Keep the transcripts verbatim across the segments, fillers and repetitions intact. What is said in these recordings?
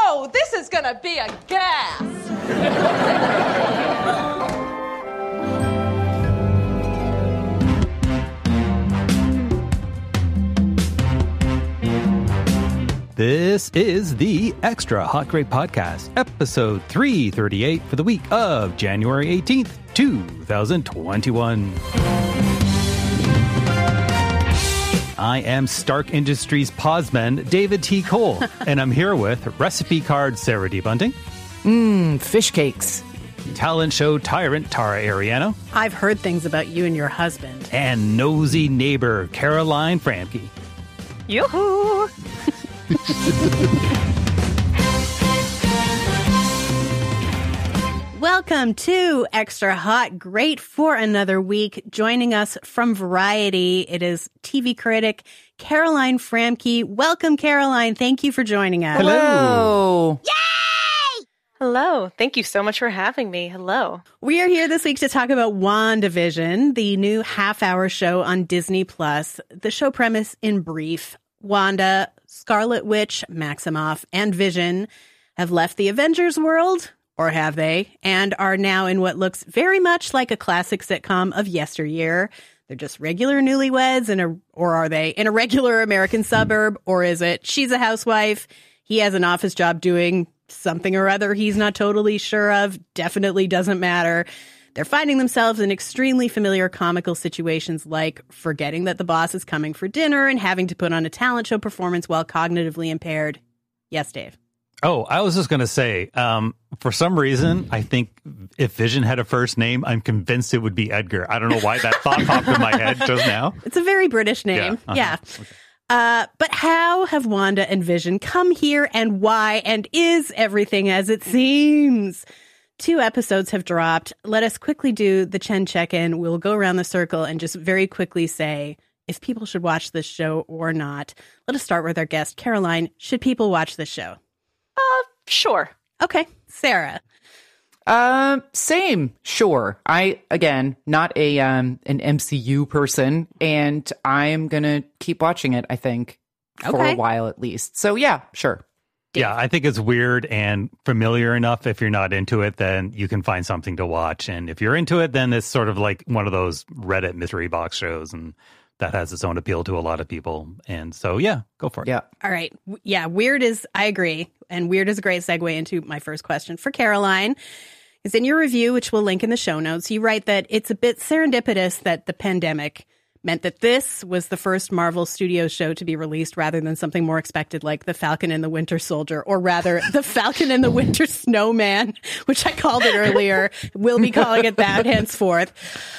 Oh, this is going to be a gas. This is the Extra Hot Great Podcast, episode three thirty-eight for the week of January eighteenth, twenty twenty-one. I am Stark Industries Posman, David T. Cole, and I'm here with recipe card Sarah D. Bunting. Mmm, fish cakes. Talent show tyrant Tara Ariano. I've heard things about you and your husband. And nosy neighbor Caroline Framke. Yoo-hoo! Welcome to Extra Hot Great for another week. Joining us from Variety, it is T V critic Caroline Framke. Welcome, Caroline. Thank you for joining us. Hello. Yay! Hello. Thank you so much for having me. Hello. We are here this week to talk about WandaVision, the new half-hour show on Disney Plus. The show premise in brief: Wanda, Scarlet Witch, Maximoff, and Vision have left the Avengers world, or have they, and are now in what looks very much like a classic sitcom of yesteryear. They're just regular newlyweds, in a, or are they, in a regular American suburb, or is it she's a housewife, he has an office job doing something or other he's not totally sure of, definitely doesn't matter. They're finding themselves in extremely familiar comical situations like forgetting that the boss is coming for dinner and having to put on a talent show performance while cognitively impaired. Yes, Dave. Oh, I was just going to say, um, for some reason, I think if Vision had a first name, I'm convinced it would be Edgar. I don't know why that thought popped in my head just now. It's a very British name. Yeah. Uh-huh. Yeah. Okay. Uh, but how have Wanda and Vision come here, and why? And is everything as it seems? Two episodes have dropped. Let us quickly do the Chen check-in. We'll go around the circle and just very quickly say if people should watch this show or not. Let us start with our guest, Caroline. Should people watch this show? Uh, sure. Okay. Sarah. Uh, same. Sure. I, again, not a um an M C U person, and I'm going to keep watching it, I think, for Okay. a while at least. So, yeah, sure. Yeah, I think it's weird and familiar enough. If you're not into it, then you can find something to watch. And if you're into it, then it's sort of like one of those Reddit mystery box shows, and that has its own appeal to a lot of people. And so, yeah, go for it. Yeah. All right. W- Yeah, weird is, I agree. And weird is a great segue into my first question for Caroline. Is in your review, which we'll link in the show notes, you write that it's a bit serendipitous that the pandemic meant that this was the first Marvel Studios show to be released rather than something more expected like The Falcon and the Winter Soldier, or rather The Falcon and the Winter Snowman, which I called it earlier. We'll be calling it that henceforth.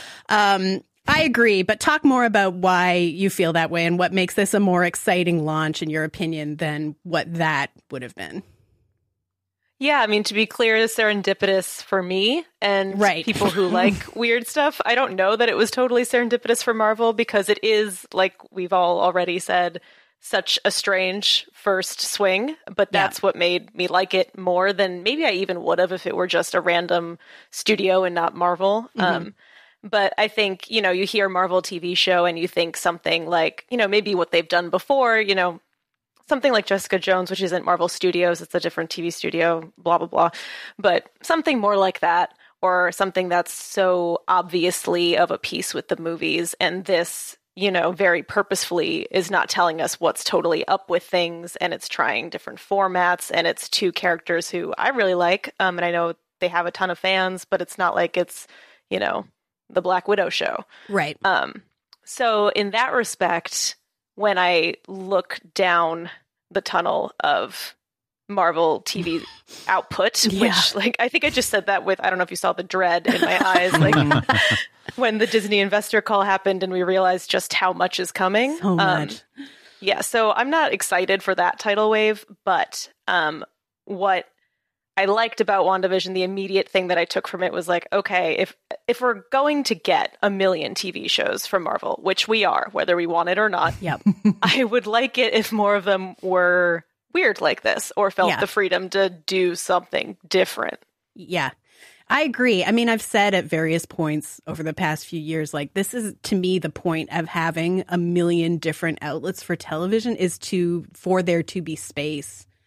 Um, I agree, but talk more about why you feel that way and what makes this a more exciting launch, in your opinion, than what that would have been. Yeah, I mean, to be clear, it's serendipitous for me and Right. people who like weird stuff. I don't know that it was totally serendipitous for Marvel because it is, like we've all already said, such a strange first swing. But that's what made me like it more than maybe I even would have if it were just a random studio and not Marvel. Mm-hmm. Um, but I think, you know, you hear Marvel T V show and you think something like, you know, maybe what they've done before, you know, something like Jessica Jones, which isn't Marvel Studios, it's a different T V studio, blah, blah, blah. But something more like that, or something that's so obviously of a piece with the movies. And this, you know, very purposefully is not telling us what's totally up with things, and it's trying different formats, and it's two characters who I really like. Um, and I know they have a ton of fans, but it's not like it's, you know, the Black Widow show. Right. Um, so in that respect, when I look down the tunnel of Marvel T V output, Yeah. which, like, I think I just said that with, I don't know if you saw the dread in my eyes, like when the Disney investor call happened and we realized just how much is coming. So much. Um, yeah, so I'm not excited for that tidal wave, but um, what I liked about WandaVision, the immediate thing that I took from it was like, okay, if if we're going to get a million T V shows from Marvel, which we are, whether we want it or not, Yep. I would like it if more of them were weird like this or felt Yeah. the freedom to do something different. Yeah. I agree. I mean, I've said at various points over the past few years, like, this is, to me, the point of having a million different outlets for television is to, for there to be space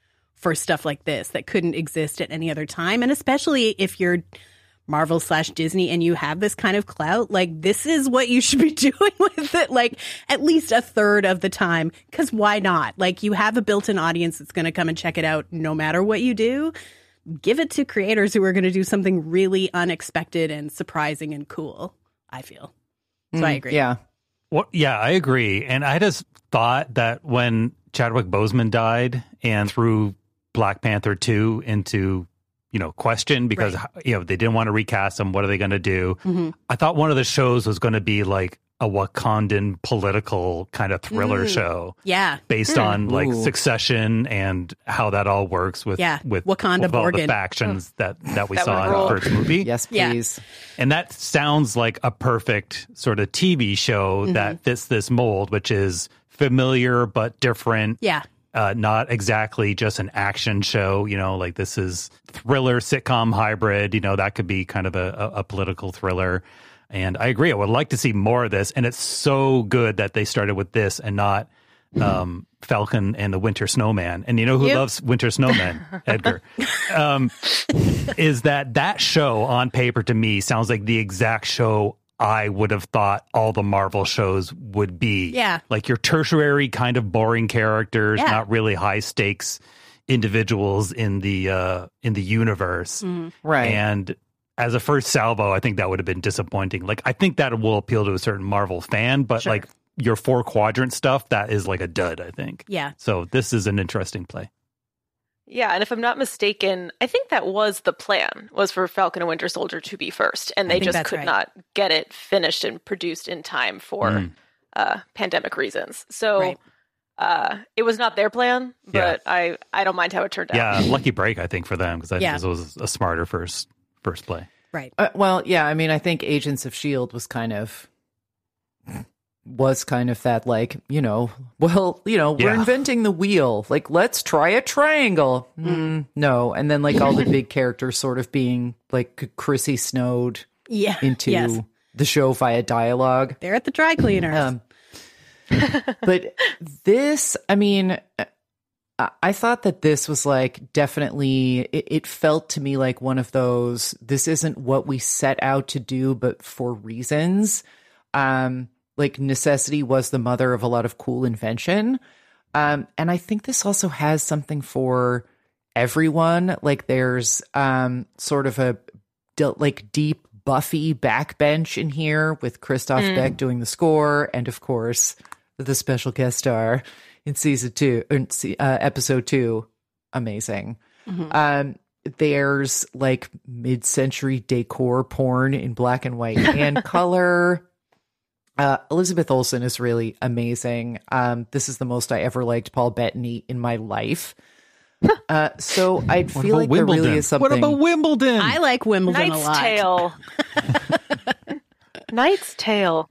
for stuff like this that couldn't exist at any other time. And especially if you're Marvel slash Disney and you have this kind of clout, like this is what you should be doing with it, like at least a third of the time. Because why not? Like you have a built-in audience that's going to come and check it out no matter what you do. Give it to creators who are going to do something really unexpected and surprising and cool, I feel. So mm, I agree. Yeah. Well, yeah, I agree. And I just thought that when Chadwick Boseman died and threw Black Panther two into, you know, question because, right. you know, they didn't want to recast him. What are they going to do? Mm-hmm. I thought one of the shows was going to be like a Wakandan political kind of thriller mm. show. Yeah. Based mm. on like Ooh. Succession and how that all works with, yeah. with, Wakanda with all Borgin. the factions oh. that, that we that saw in roll. the first movie. Yes, please. Yeah. And that sounds like a perfect sort of T V show mm-hmm. that fits this mold, which is familiar but different. Yeah. Uh, not exactly just an action show, you know, like this is thriller, sitcom hybrid, you know, that could be kind of a, a, a political thriller. And I agree. I would like to see more of this. And it's so good that they started with this and not um, Falcon and the Winter Snowman. And you know who yep. loves Winter Snowman? Edgar. Um, is that that show on paper to me sounds like the exact show I would have thought all the Marvel shows would be. Yeah. Like your tertiary kind of boring characters, yeah. not really high stakes individuals in the uh, in the universe. Mm-hmm. Right. And as a first salvo, I think that would have been disappointing. Like, I think that will appeal to a certain Marvel fan, but sure. like your four quadrant stuff, that is like a dud, I think. Yeah. So this is an interesting play. Yeah, and if I'm not mistaken, I think that was the plan, was for Falcon and Winter Soldier to be first, and they just could right. not get it finished and produced in time for mm. uh, pandemic reasons. So right. uh, it was not their plan, but Yeah. I, I don't mind how it turned out. Yeah, lucky break, I think, for them, because I Yeah. think this was a smarter first first play. Right. Uh, well, yeah, I mean, I think Agents of S H I E L D was kind of was kind of that, like, you know, well, you know, we're Yeah. inventing the wheel. Like, let's try a triangle. Mm, no. And then, like, all the big characters sort of being, like, Chrissy Snowed Yeah. into yes. the show via dialogue. They're at the dry cleaners. Um, but this, I mean, I, I thought that this was, like, definitely, it, it felt to me like one of those, this isn't what we set out to do, but for reasons. Um, like necessity was the mother of a lot of cool invention. Um, and I think this also has something for everyone. Like there's um, sort of a de- like deep Buffy backbench in here with Christoph mm. Beck doing the score. And of course, the special guest star in season two, uh, episode two. Amazing. Mm-hmm. Um, there's like mid-century decor porn in black and white and color. Uh, Elizabeth Olsen is really amazing. Um, this is the most I ever liked Paul Bettany in my life. Uh, so I feel like Wimbledon? there really is something. What about Wimbledon? I like Wimbledon Knight's a lot. Tale. Knight's Tale.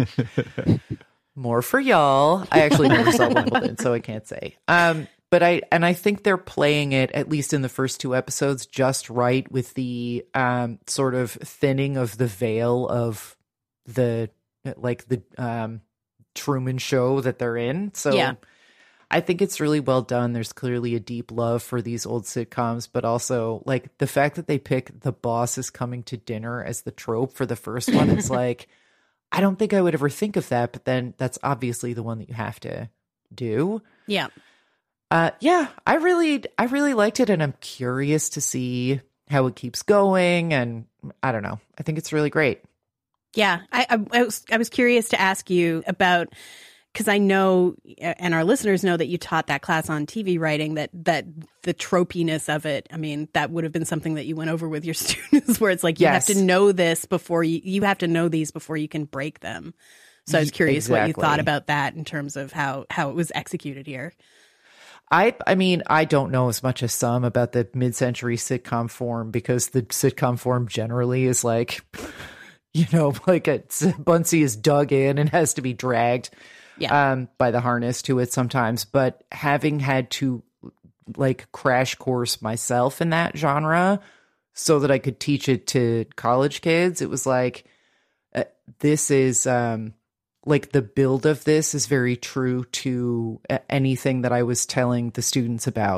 More for y'all. I actually never saw Wimbledon, so I can't say. Um, but I and I think they're playing it, at least in the first two episodes, just right with the um, sort of thinning of the veil of the like the um, Truman Show that they're in. So yeah. I think it's really well done. There's clearly a deep love for these old sitcoms, but also like the fact that they pick The Boss Is Coming to Dinner as the trope for the first one. It's like, I don't think I would ever think of that, but then that's obviously the one that you have to do. Yeah. Uh, yeah, I really, I really liked it, and I'm curious to see how it keeps going. And I don't know. I think it's really great. Yeah, I, I, I was I was curious to ask you about, because I know, and our listeners know, that you taught that class on T V writing, that that the tropiness of it, I mean, that would have been something that you went over with your students, where it's like, you yes. have to know this before you, you have to know these before you can break them. So I was curious exactly. what you thought about that in terms of how, how it was executed here. I I mean, I don't know as much as some about the mid-century sitcom form, because the sitcom form generally is like, you know, like a Bunsey is dug in and has to be dragged yeah. um, by the harness to it sometimes. But having had to like crash course myself in that genre so that I could teach it to college kids, it was like, uh, this is um, like the build of this is very true to anything that I was telling the students about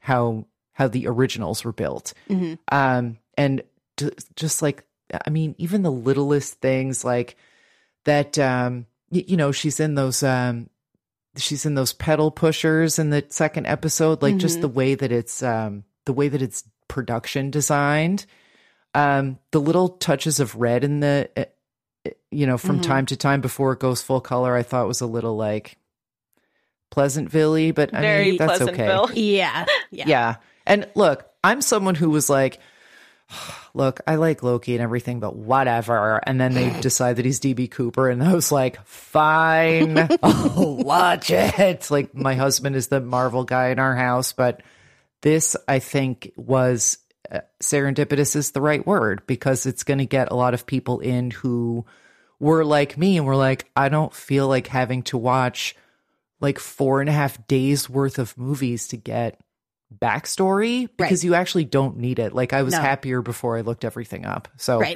how how the originals were built. Mm-hmm. Um, and d- just like, I mean, even the littlest things like that, um, y- you know, she's in those, um, she's in those pedal pushers in the second episode, like mm-hmm. just the way that it's, um, the way that it's production designed, um, the little touches of red in the, uh, you know, from mm-hmm. time to time before it goes full color, I thought was a little like Pleasantville-y, but I Very mean, that's Pleasantville. okay. Yeah. Yeah. Yeah. And look, I'm someone who was like, look, I like Loki and everything, but whatever. And then they decide that he's D B Cooper, and I was like, fine, I'll watch it. Like, my husband is the Marvel guy in our house, but this, I think, was uh, serendipitous is the right word, because it's going to get a lot of people in who were like me and were like, I don't feel like having to watch like four and a half days worth of movies to get backstory, because right. you actually don't need it. Like, I was no. happier before I looked everything up. So right.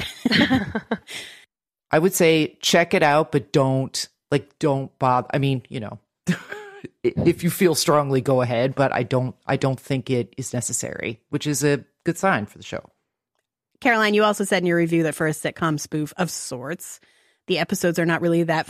I would say check it out, but don't like don't bother. I mean, you know, if you feel strongly, go ahead, but I don't I don't think it is necessary, which is a good sign for the show. Caroline, you also said in your review that for a sitcom spoof of sorts, the episodes are not really that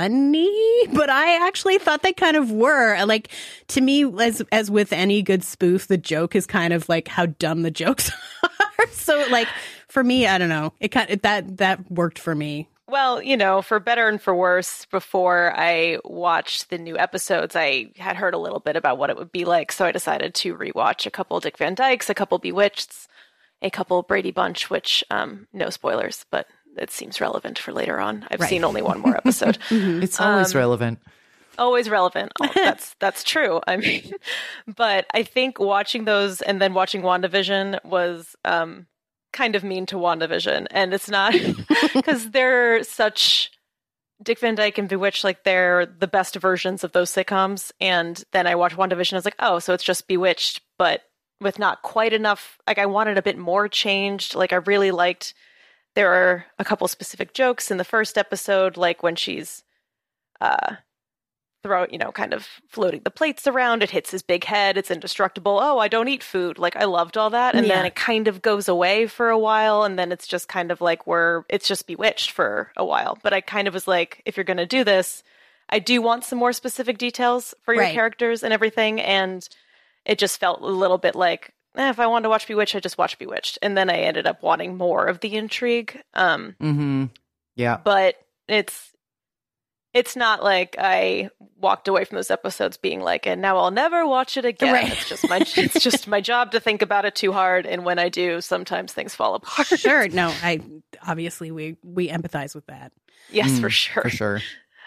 funny, but I actually thought they kind of were. Like, to me, as as with any good spoof, the joke is kind of like how dumb the jokes are. So, like, for me, I don't know. It kind of, that that worked for me. Well, you know, for better and for worse, before I watched the new episodes, I had heard a little bit about what it would be like, so I decided to rewatch a couple Dick Van Dykes, a couple Bewitcheds, a couple Brady Bunch, which, um, no spoilers, but it seems relevant for later on. I've right. seen only one more episode. mm-hmm. It's always um, relevant. Always relevant. Oh, that's that's true. I mean, but I think watching those and then watching WandaVision was um, kind of mean to WandaVision, and it's not because they're such Dick Van Dyke and Bewitched, like they're the best versions of those sitcoms. And then I watched WandaVision. I was like, oh, so it's just Bewitched, but with not quite enough. Like, I wanted a bit more changed. Like, I really liked. There are a couple specific jokes in the first episode, like when she's uh, throw, you know, kind of floating the plates around. It hits his big head. It's indestructible. Oh, I don't eat food. Like, I loved all that. And yeah. then it kind of goes away for a while. And then it's just kind of like we're, it's just Bewitched for a while. But I kind of was like, if you're going to do this, I do want some more specific details for your right. characters and everything. And it just felt a little bit like, Eh, if I wanted to watch Bewitched, I just watched Bewitched. And then I ended up wanting more of the intrigue. Um, mm-hmm. Yeah. But it's it's not like I walked away from those episodes being like, and now I'll never watch it again. Right. It's just my it's just my job to think about it too hard. And when I do, sometimes things fall apart. Sure. No, I obviously we we empathize with that. Yes, mm, for sure. For sure.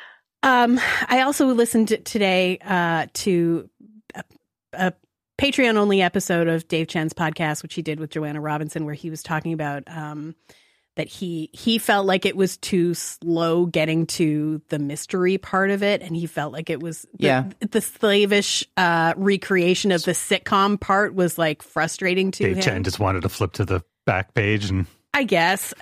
Um, I also listened to, today uh, to a, a Patreon-only episode of Dave Chen's podcast, which he did with Joanna Robinson, where he was talking about um, that he he felt like it was too slow getting to the mystery part of it, and he felt like it was the, yeah. the slavish uh, recreation of the sitcom part was like frustrating to Dave him. Chen just wanted to flip to the back page, and I guess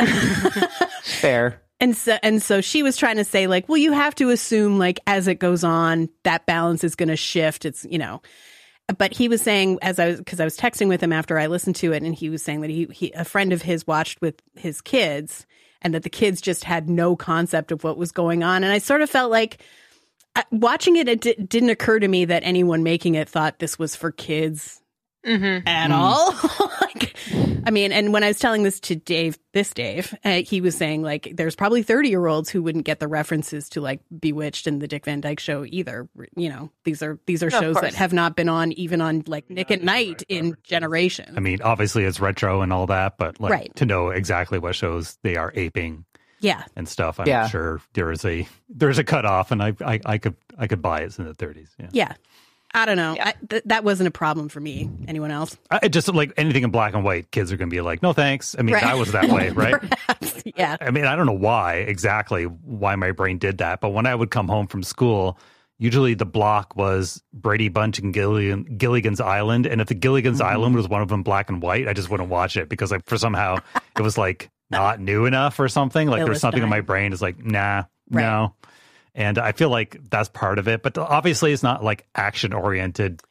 fair. And so, and so she was trying to say, like, well, you have to assume, like, as it goes on, that balance is going to shift. It's, you know. But he was saying, as I was, because I was texting with him after I listened to it, and he was saying that he, he, a friend of his watched with his kids, and that the kids just had no concept of what was going on. And I sort of felt like uh, watching it, it d- didn't occur to me that anyone making it thought this was for kids mm-hmm. at mm. all. Like, I mean, and when I was telling this to Dave, this Dave, uh, he was saying, like, there's probably thirty year olds who wouldn't get the references to, like, Bewitched and the Dick Van Dyke Show either. You know, these are these are no, shows that have not been on even on, like, Nick at Night in generations. I mean, obviously it's retro and all that, but like right. to know exactly what shows they are aping, yeah, and stuff, I'm yeah. sure there is a there's a cutoff, and I I, I could I could buy it in the thirties. Yeah. Yeah. I don't know. I, th- that wasn't a problem for me. Anyone else? I just like anything in black and white, kids are going to be like, no, thanks. I mean, right. I was that way, right? Perhaps, yeah. I mean, I don't know why exactly why my brain did that, but when I would come home from school, usually the block was Brady Bunch and Gilligan, Gilligan's Island. And if the Gilligan's mm-hmm. Island was one of them black and white, I just wouldn't watch it because like for somehow it was like not new enough or something. Like there's something in my brain is like, nah, right. no. And I feel like that's part of it. But obviously it's not like action oriented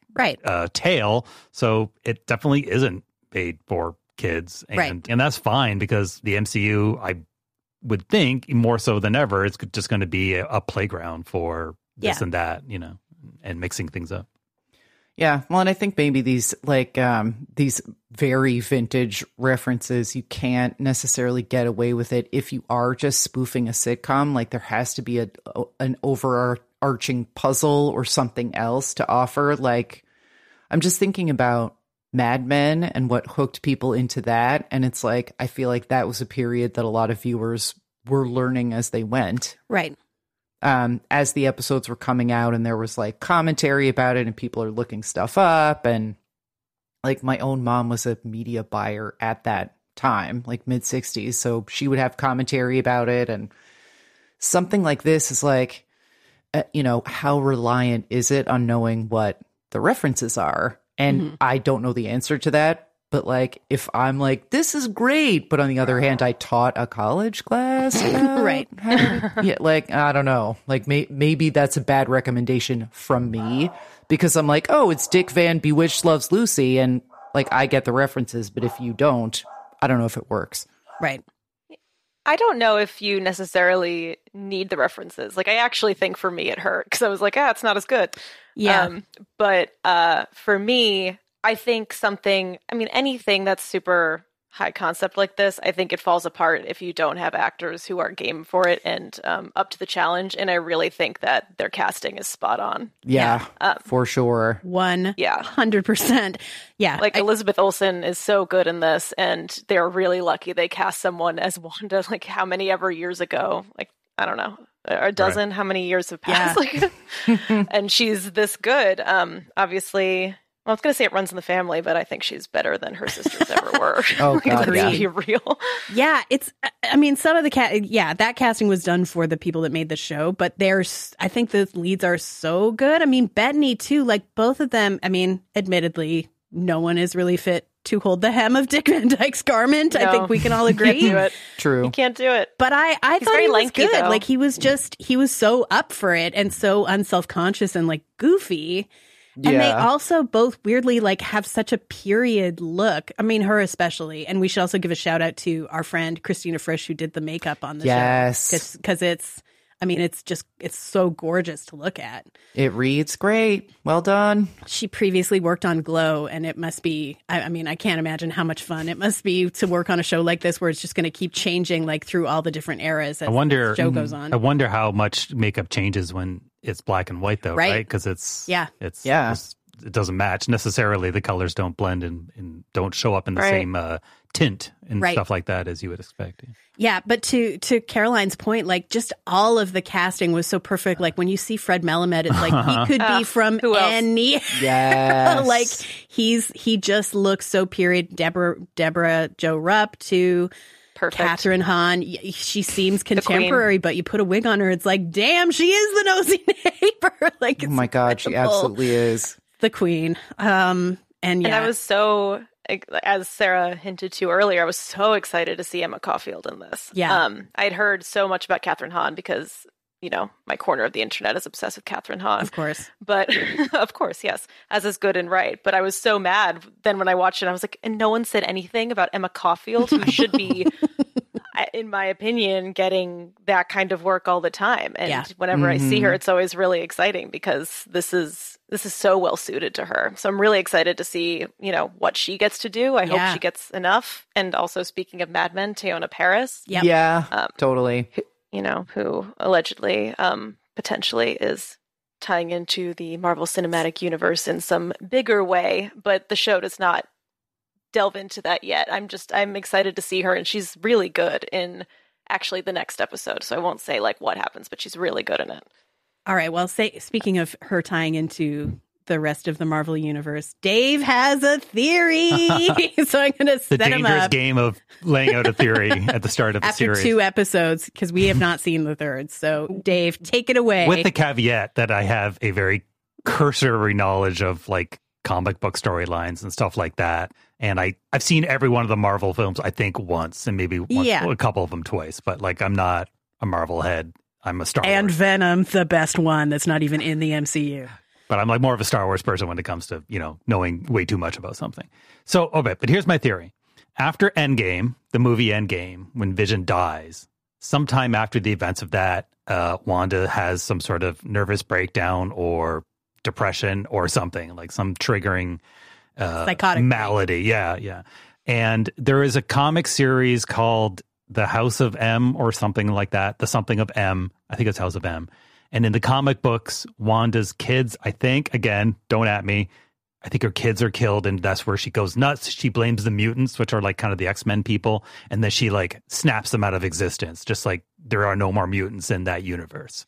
Right. uh, tale. So it definitely isn't made for kids. And, Right. and that's fine because the M C U, I would think more so than ever, it's just going to be a, a playground for this Yeah. and that, you know, and mixing things up. Yeah, well, and I think maybe these like um, these very vintage references, you can't necessarily get away with it if you are just spoofing a sitcom. Like there has to be a an overarching puzzle or something else to offer. Like I'm just thinking about Mad Men and what hooked people into that, and it's like I feel like that was a period that a lot of viewers were learning as they went. Right. Um, as the episodes were coming out and there was like commentary about it and people are looking stuff up, and like my own mom was a media buyer at that time, like mid sixties. So she would have commentary about it, and something like this is like, uh, you know, how reliant is it on knowing what the references are? And Mm-hmm. I don't know the answer to that. But like, if I'm like, this is great, but on the other hand, I taught a college class, about Right. how to- yeah, like I don't know, like may- maybe that's a bad recommendation from me because I'm like, oh, it's Dick Van Bewitched Loves Lucy, and like I get the references, but if you don't, I don't know if it works. Right. I don't know if you necessarily need the references. Like, I actually think for me it hurt because I was like, ah, it's not as good. Yeah. Um, but uh, for me, I think something, I mean, anything that's super high concept like this, I think it falls apart if you don't have actors who are game for it and um, up to the challenge. And I really think that their casting is spot on. Yeah, Um, for sure. One Yeah. hundred percent. Yeah. Like I- Elizabeth Olsen is so good in this, and they're really lucky they cast someone as Wanda. Like how many ever years ago? Like I don't know, a dozen. How many years have passed? Like, and she's this good. Um, obviously, well, I was going to say it runs in the family, but I think she's better than her sisters ever were. Oh, Like, God, let's yeah. be real. Yeah, it's, I mean, some of the cat, yeah, that casting was done for the people that made the show, but there's, I think the leads are so good. I mean, Bettany too, like both of them, I mean, admittedly, no one is really fit to hold the hem of Dick Van Dyke's garment. I No. think we can all Can't agree. do it. True. You can't do it. But I, I He's thought very he was lanky, good. though. Like he was just, he was so up for it and so unself-conscious and like goofy. And they Yeah. also both weirdly like have such a period look. I mean, her especially. And we should also give a shout out to our friend Christina Frisch who did the makeup on the Yes. show. Because it's, I mean, it's just, it's so gorgeous to look at. It reads great. Well done. She previously worked on Glow, and it must be, I, I mean, I can't imagine how much fun it must be to work on a show like this where it's just going to keep changing like through all the different eras as I wonder. the show goes on. I wonder how much makeup changes when it's black and white, though, Right. right? Because it's Yeah. it's Yeah. it's- it doesn't match necessarily. The colors don't blend and, and don't show up in the Right. same uh, tint and Right. stuff like that as you would expect. Yeah, but to to Caroline's point, like just all of the casting was so perfect. Like when you see Fred Melamed, it's like he could be Uh, from who else? any. Yes. like he's he just looks so period. Deborah Deborah Jo Rupp to Perfect. Catherine Hahn. y- She seems queen. contemporary, but you put a wig on her, it's like, damn, she is the nosy neighbor. Like, Oh it's my God, she incredible. absolutely is. The queen. Um, and yeah, And I was so, as Sarah hinted to earlier, I was so excited to see Emma Caulfield in this. Yeah. Um, I'd heard so much about Catherine Hahn because, you know, my corner of the internet is obsessed with Catherine Hahn. of course. But of course, yes, as is good and right. But I was so mad then when I watched it, I was like, and no one said anything about Emma Caulfield, who should be, I- in my opinion, getting that kind of work all the time. And Yeah. whenever I see her, it's always really exciting because this is this is so well suited to her. So I'm really excited to see, you know, what she gets to do. I Yeah. hope she gets enough. And also, speaking of Mad Men, Teyonah Parris, Yep. Yeah, Um, totally. you know, who allegedly, um, potentially is tying into the Marvel Cinematic Universe in some bigger way, but the show does not delve into that yet. I'm just, I'm excited to see her, and she's really good in actually the next episode. So I won't say like what happens, but she's really good in it. All right. Well, say speaking of her tying into the rest of the Marvel universe, Dave has a theory. So I'm going to The set him dangerous up game of laying out a theory at the start of the after series. two episodes because we have not seen the third. So Dave, take it away. With the caveat that I have a very cursory knowledge of like comic book storylines and stuff like that. And I, I've seen every one of the Marvel films, I think, once and maybe one, Yeah. a couple of them twice. But like, I'm not a Marvel head. I'm a Star and Wars. Venom, the best one that's not even in the M C U. but I'm like more of a Star Wars person when it comes to, you know, knowing way too much about something. So, okay, but here's my theory. After Endgame, the movie Endgame, when Vision dies, sometime after the events of that, uh, Wanda has some sort of nervous breakdown or depression or something, like some triggering uh, psychotic malady. Yeah, yeah. And there is a comic series called The House of M or something like that. The something of M. I think it's House of M. And in the comic books, Wanda's kids, I think, again, don't at me, I think her kids are killed, and that's where she goes nuts. She blames the mutants, which are like kind of the X-Men people, and then she like snaps them out of existence, just like there are no more mutants in that universe.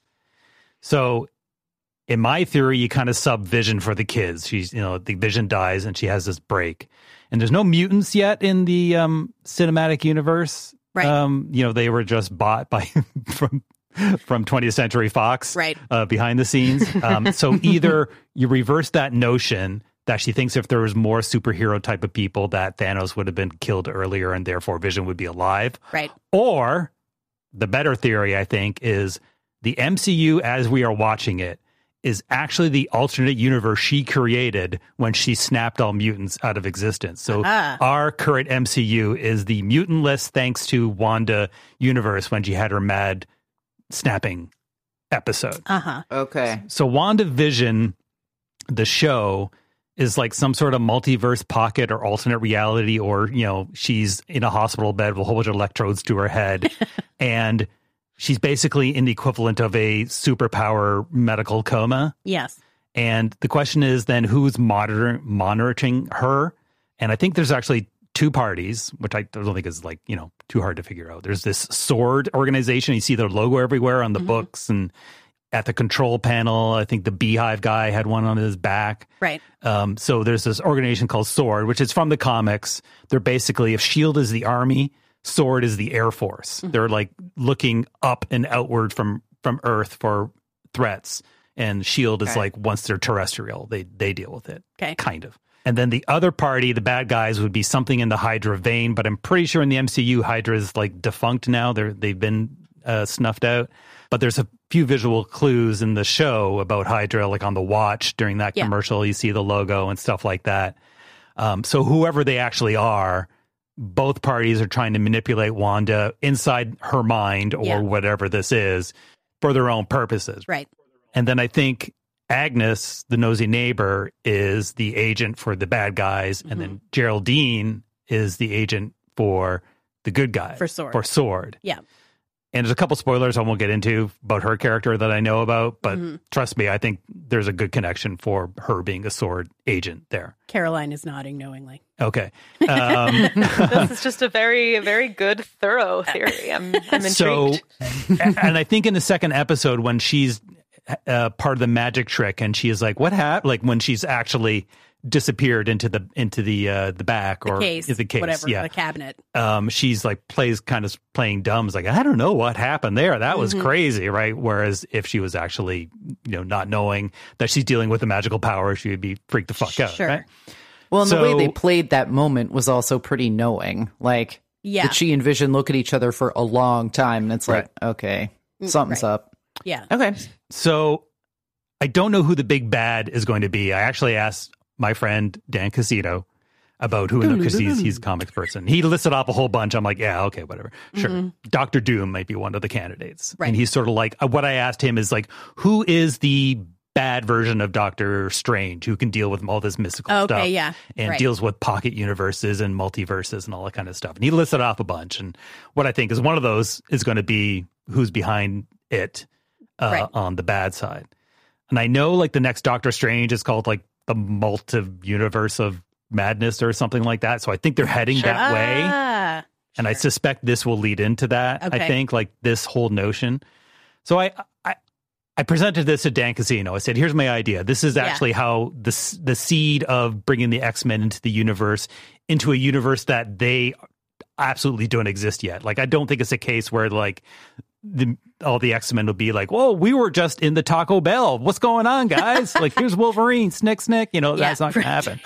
So in my theory, you kind of sub Vision for the kids. She's, you know, the Vision dies and she has this break. And there's no mutants yet in the um, cinematic universe. Right. Um, you know, they were just bought by from from twentieth Century Fox, right, uh, behind the scenes. Um, so either you reverse that notion that she thinks if there was more superhero type of people that Thanos would have been killed earlier and therefore Vision would be alive. Right. Or the better theory, I think, is the M C U as we are watching it is actually the alternate universe she created when she snapped all mutants out of existence. So uh-huh. our current M C U is the mutant-less thanks to Wanda universe when she had her mad snapping episode. Uh-huh. Okay. So WandaVision, the show, is like some sort of multiverse pocket or alternate reality, or, you know, she's in a hospital bed with a whole bunch of electrodes to her head. And she's basically in the equivalent of a superpower medical coma. Yes. And the question is then who's monitoring monitoring her? And I think there's actually two parties, which I don't think is like, you know, too hard to figure out. There's this SWORD organization. You see their logo everywhere on the mm-hmm. books and at the control panel. I think the Beehive guy had one on his back. Right. Um, so there's this organization called SWORD, which is from the comics. They're basically, if S H I E L D is the army, SWORD is the Air Force. Mm-hmm. They're like looking up and outward from, from Earth for threats. And S H I E L D is okay. like, once they're terrestrial, they, they deal with it. Okay. Kind of. And then the other party, the bad guys, would be something in the Hydra vein, but I'm pretty sure in the M C U, Hydra is like defunct now. They're, they've been uh, snuffed out. But there's a few visual clues in the show about Hydra, like on the watch during that yeah. commercial. You see the logo and stuff like that. Um, so whoever they actually are, both parties are trying to manipulate Wanda inside her mind or yeah. whatever this is for their own purposes. Right. And then I think Agnes, the nosy neighbor, is the agent for the bad guys. Mm-hmm. And then Geraldine is the agent for the good guys. For SWORD. For SWORD. Yeah. And there's a couple spoilers I won't get into about her character that I know about, but mm-hmm. trust me, I think there's a good connection for her being a SWORD agent there. Caroline is nodding knowingly. Okay. Um, this is just a very, very good, thorough theory. I'm, I'm intrigued. So, and I think in the second episode when she's uh, part of the magic trick and she is like, what happened? Like when she's actually disappeared into the into the uh the back or the case, the case whatever, yeah the cabinet. Um she's like plays kind of playing dumb. It's like, I don't know what happened there. That was mm-hmm. crazy, right? Whereas if she was actually, you know, not knowing that she's dealing with a magical power, she would be freaked the fuck out. Sure. Right? Well, and so, the way they played that moment was also pretty knowing. Like, yeah. did she and Vision look at each other for a long time? And it's right. like, okay, something's right. up. Yeah. Okay. So I don't know who the big bad is going to be. I actually asked my friend Dan Casito about who, because he's he's a comics person. He listed off a whole bunch. I'm like, yeah, okay, whatever. Sure. Mm-hmm. Doctor Doom might be one of the candidates. Right. And he's sort of like, what I asked him is like, who is the bad version of Doctor Strange who can deal with all this mystical okay, stuff yeah. and right. deals with pocket universes and multiverses and all that kind of stuff. And he listed off a bunch. And what I think is one of those is going to be who's behind it uh, right. on the bad side. And I know like the next Doctor Strange is called like the multi-universe of madness or something like that. So I think they're heading sure. that way. Ah, and sure. I suspect this will lead into that. Okay. I think like this whole notion. So I, I, I presented this to Dan Casino. I said, here's my idea. This is actually yeah. how the, the seed of bringing the X-Men into the universe, into a universe that they absolutely don't exist yet. Like, I don't think it's a case where like, The, all the X-Men will be like, whoa, we were just in the Taco Bell. What's going on, guys? Like, here's Wolverine, snick, snick. You know, yeah, that's not right. going to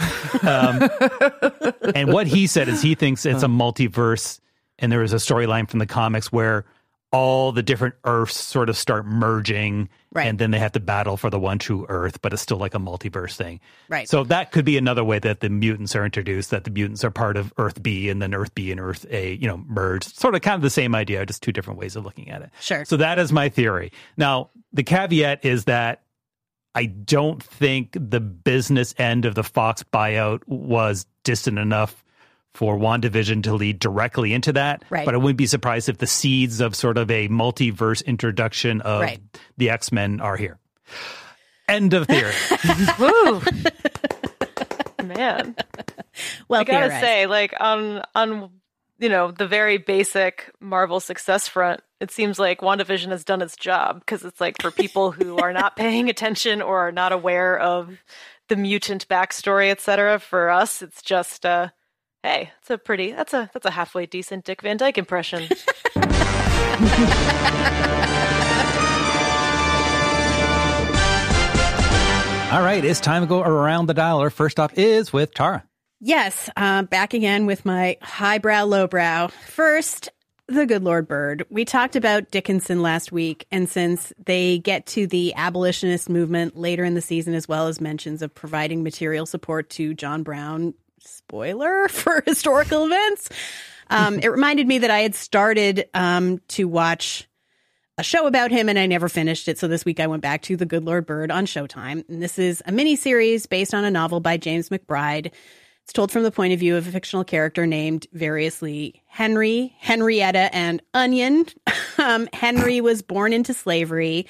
happen. Um, and what he said is he thinks it's a multiverse, and there is a storyline from the comics where all the different Earths sort of start merging, right. and then they have to battle for the one true Earth, but it's still like a multiverse thing. Right. So that could be another way that the mutants are introduced, that the mutants are part of Earth B, and then Earth B and Earth A, you know, merge. Sort of kind of the same idea, just two different ways of looking at it. Sure. So that is my theory. Now, the caveat is that I don't think the business end of the Fox buyout was distant enough for WandaVision to lead directly into that. Right. But I wouldn't be surprised if the seeds of sort of a multiverse introduction of right. the X-Men are here. End of theory. Woo. Man. Well, I gotta theorized. say, like, on, on, you know, the very basic Marvel success front, it seems like WandaVision has done its job, because it's like for people who are not paying attention or are not aware of the mutant backstory, et cetera, for us, it's just, uh, hey, it's a pretty, that's a, that's a halfway decent Dick Van Dyke impression. All right, it's time to go around the dial. First up is with Tara. Yes, uh, back again with my highbrow, lowbrow. First, the good Lord Bird. We talked about Dickinson last week, and since they get to the abolitionist movement later in the season, as well as mentions of providing material support to John Brown, spoiler for historical events, um, it reminded me that I had started um, to watch a show about him, and I never finished it. So this week I went back to The Good Lord Bird on Showtime. And this is a miniseries based on a novel by James McBride. It's told from the point of view of a fictional character named variously Henry, Henrietta, and Onion. um, Henry was born into slavery.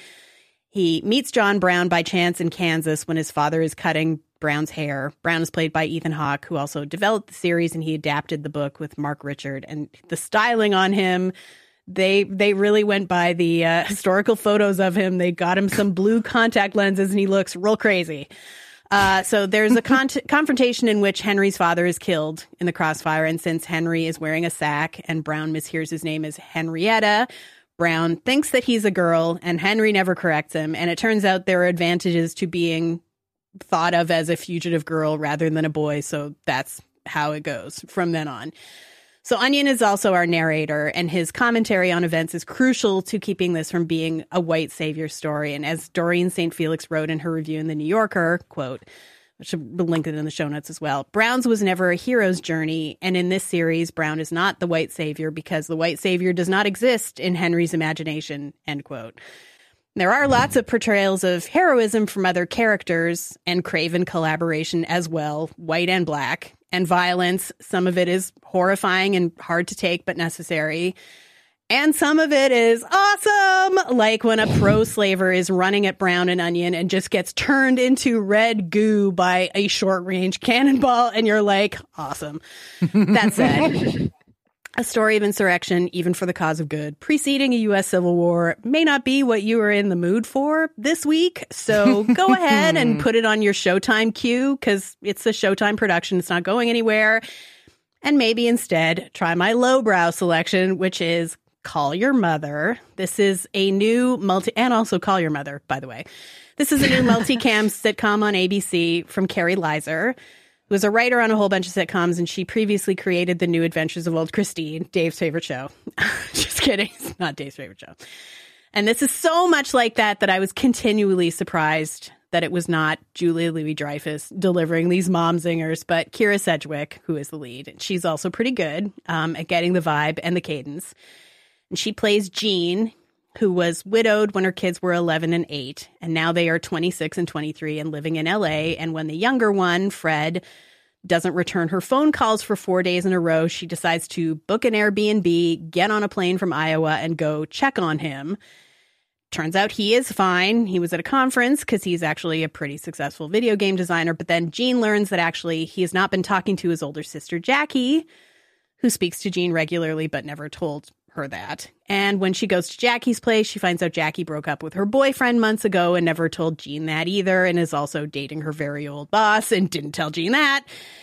He meets John Brown by chance in Kansas when his father is cutting Brown's hair. Brown is played by Ethan Hawke, who also developed the series, and he adapted the book with Mark Richard. And the styling on him, they they really went by the uh, historical photos of him. They got him some blue contact lenses, and he looks real crazy. Uh, so there's a con- confrontation in which Henry's father is killed in the crossfire. And since Henry is wearing a sack and Brown mishears his name as Henrietta, Brown thinks that he's a girl, and Henry never corrects him. And it turns out there are advantages to being thought of as a fugitive girl rather than a boy. So that's how it goes from then on. So Onion is also our narrator, and his commentary on events is crucial to keeping this from being a white savior story. And as Doreen Saint Felix wrote in her review in The New Yorker, quote, which will link it in the show notes as well, Brown's was never a hero's journey. And in this series, Brown is not the white savior because the white savior does not exist in Henry's imagination, end quote. There are lots of portrayals of heroism from other characters and Craven collaboration as well, white and black, and violence. Some of it is horrifying and hard to take, but necessary. And some of it is awesome, like when a pro-slaver is running at Brown and Onion and just gets turned into red goo by a short-range cannonball, and you're like, awesome. That said, a story of insurrection, even for the cause of good, preceding a U S Civil War may not be what you are in the mood for this week. So go ahead and put it on your Showtime queue, because it's a Showtime production. It's not going anywhere. And maybe instead try my lowbrow selection, which is Call Your Mother. This is a new multi, and also Call Your Mother, by the way. This is a new multicam sitcom on A B C from Carrie Lizer, who was a writer on a whole bunch of sitcoms, and she previously created The New Adventures of Old Christine, Dave's favorite show. Just kidding. It's not Dave's favorite show. And this is so much like that that I was continually surprised that it was not Julia Louis-Dreyfus delivering these mom zingers, but Kira Sedgwick, who is the lead. And she's also pretty good um, at getting the vibe and the cadence. And she plays Jean, who was widowed when her kids were eleven and eight, and now they are twenty-six and twenty-three and living in L A. And when the younger one, Fred, doesn't return her phone calls for four days in a row, she decides to book an Airbnb, get on a plane from Iowa, and go check on him. Turns out he is fine. He was at a conference because he's actually a pretty successful video game designer. But then Jean learns that actually he has not been talking to his older sister, Jackie, who speaks to Jean regularly but never told her that. And when she goes to Jackie's place, she finds out Jackie broke up with her boyfriend months ago and never told Jean that either, and is also dating her very old boss and didn't tell Jean that.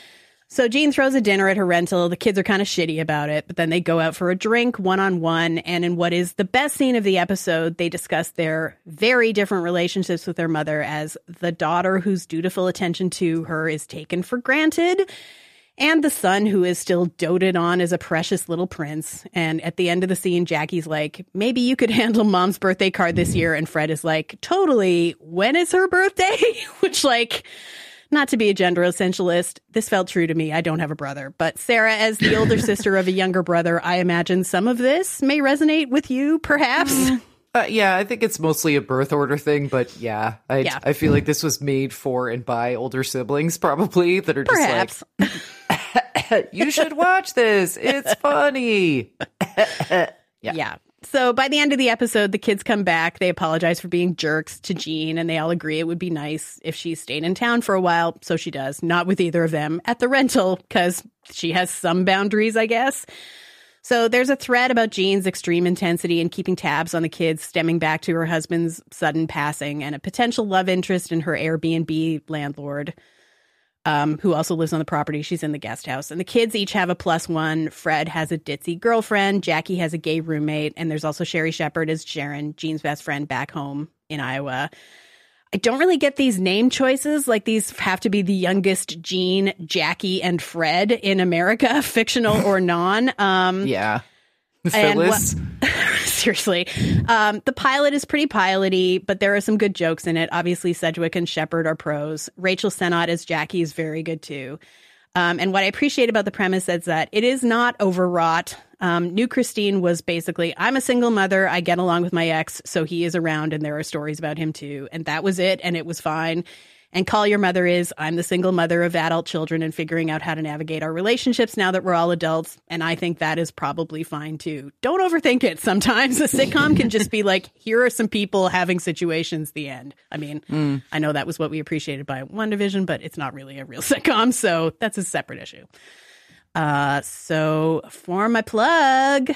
So Jean throws a dinner at her rental. The kids are kind of shitty about it, but then they go out for a drink one-on-one, and in what is the best scene of the episode, they discuss their very different relationships with their mother, as the daughter whose dutiful attention to her is taken for granted, And the son, who is still doted on as a precious little prince. And at the end of the scene, Jackie's like, maybe you could handle mom's birthday card this year. And Fred is like, totally. When is her birthday? Which, like, not to be a gender essentialist, this felt true to me. I don't have a brother. But Sarah, as the older sister of a younger brother, I imagine some of this may resonate with you, perhaps. Mm. Uh, yeah, I think it's mostly a birth order thing, but yeah, I Yeah. I feel like this was made for and by older siblings, probably, that are just Perhaps. like, you should watch this. It's funny. Yeah. yeah. So by the end of the episode, the kids come back. They apologize for being jerks to Jean, and they all agree it would be nice if she stayed in town for a while. So she does, not with either of them at the rental, because she has some boundaries, I guess. So there's a thread about Jean's extreme intensity and keeping tabs on the kids, stemming back to her husband's sudden passing and a potential love interest in her Airbnb landlord, um, who also lives on the property. She's in the guest house. And the kids each have a plus one. Fred has a ditzy girlfriend. Jackie has a gay roommate. And there's also Sherry Shepard as Sharon, Jean's best friend back home in Iowa. I don't really get these name choices. Like, these have to be the youngest Jean, Jackie, and Fred in America, fictional or non. Um, Yeah. and Phyllis. what- seriously. Um, the pilot is pretty piloty, but there are some good jokes in it. Obviously, Sedgwick and Shepard are pros. Rachel Sennott as Jackie is very good, too. Um, and what I appreciate about the premise is that it is not overwrought. Um, New Christine was basically, I'm a single mother. I get along with my ex, so he is around, and there are stories about him, too. And that was it, and it was fine. And Call Your Mother is, I'm the single mother of adult children and figuring out how to navigate our relationships now that we're all adults. And I think that is probably fine, too. Don't overthink it. Sometimes a sitcom can just be like, here are some people having situations, the end. I mean, mm. I know that was what we appreciated by WandaVision, but it's not really a real sitcom, so that's a separate issue. Uh, so for my plug,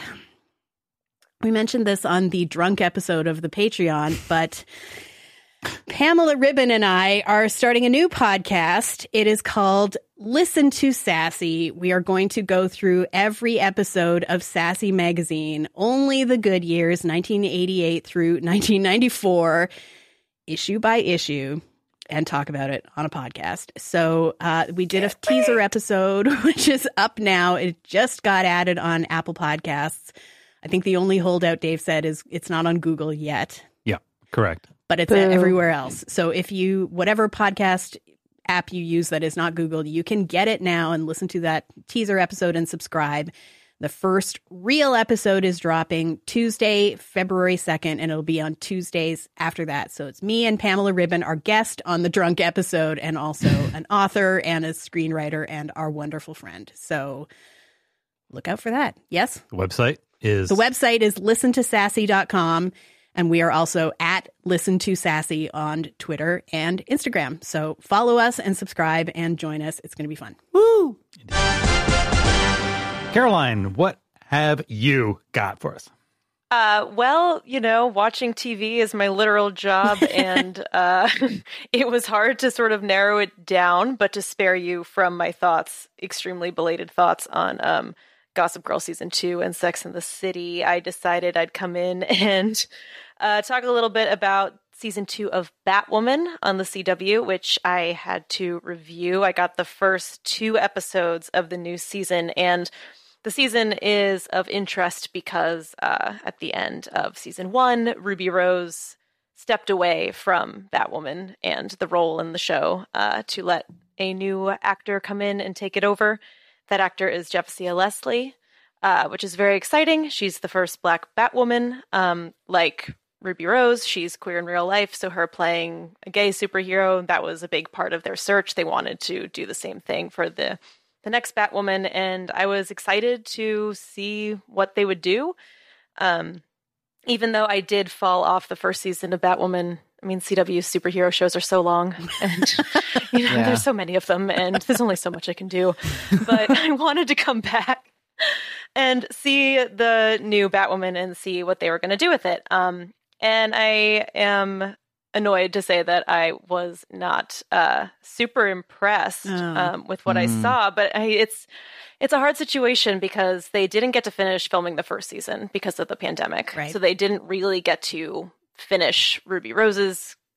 we mentioned this on the drunk episode of the Patreon, but Pamela Ribon and I are starting a new podcast. It is called Listen to Sassy. We are going to go through every episode of Sassy Magazine, only the good years, nineteen eighty-eight through nineteen ninety-four, issue by issue, and talk about it on a podcast. So uh, we did a teaser episode, which is up now. It just got added on Apple Podcasts. I think the only holdout, Dave said, is it's not on Google yet. Yeah, correct. But it's Boom. everywhere else. So if you, whatever podcast app you use that is not Google, you can get it now and listen to that teaser episode and subscribe. The first real episode is dropping Tuesday, February second, and it'll be on Tuesdays after that. So it's me and Pamela Ribon, our guest on the drunk episode, and also an author and a screenwriter and our wonderful friend. So look out for that. Yes? The website is? The website is listen to sassy dot com. And we are also at Listen to Sassy on Twitter and Instagram. So follow us and subscribe and join us. It's going to be fun. Woo! Caroline, what have you got for us? Uh, well, you know, watching T V is my literal job, and uh, it was hard to sort of narrow it down, but to spare you from my thoughts, extremely belated thoughts on um, Gossip Girl Season two and Sex and the City, I decided I'd come in and uh, talk a little bit about Season two of Batwoman on the C W, which I had to review. I got the first two episodes of the new season, and the season is of interest because uh, at the end of Season one, Ruby Rose stepped away from Batwoman and the role in the show uh, to let a new actor come in and take it over. That actor is Jessica Leslie, uh, which is very exciting. She's the first Black Batwoman. Um, like Ruby Rose, she's queer in real life, so her playing a gay superhero, that was a big part of their search. They wanted to do the same thing for the, the next Batwoman, and I was excited to see what they would do. Um, even though I did fall off the first season of Batwoman. I mean, C W superhero shows are so long, and you know, yeah. there's so many of them, and there's only so much I can do. But I wanted to come back and see the new Batwoman and see what they were going to do with it. Um, and I am annoyed to say that I was not uh, super impressed oh. um, with what mm. I saw. But I, it's it's a hard situation because they didn't get to finish filming the first season because of the pandemic. Right. So they didn't really get to finish Ruby Rose's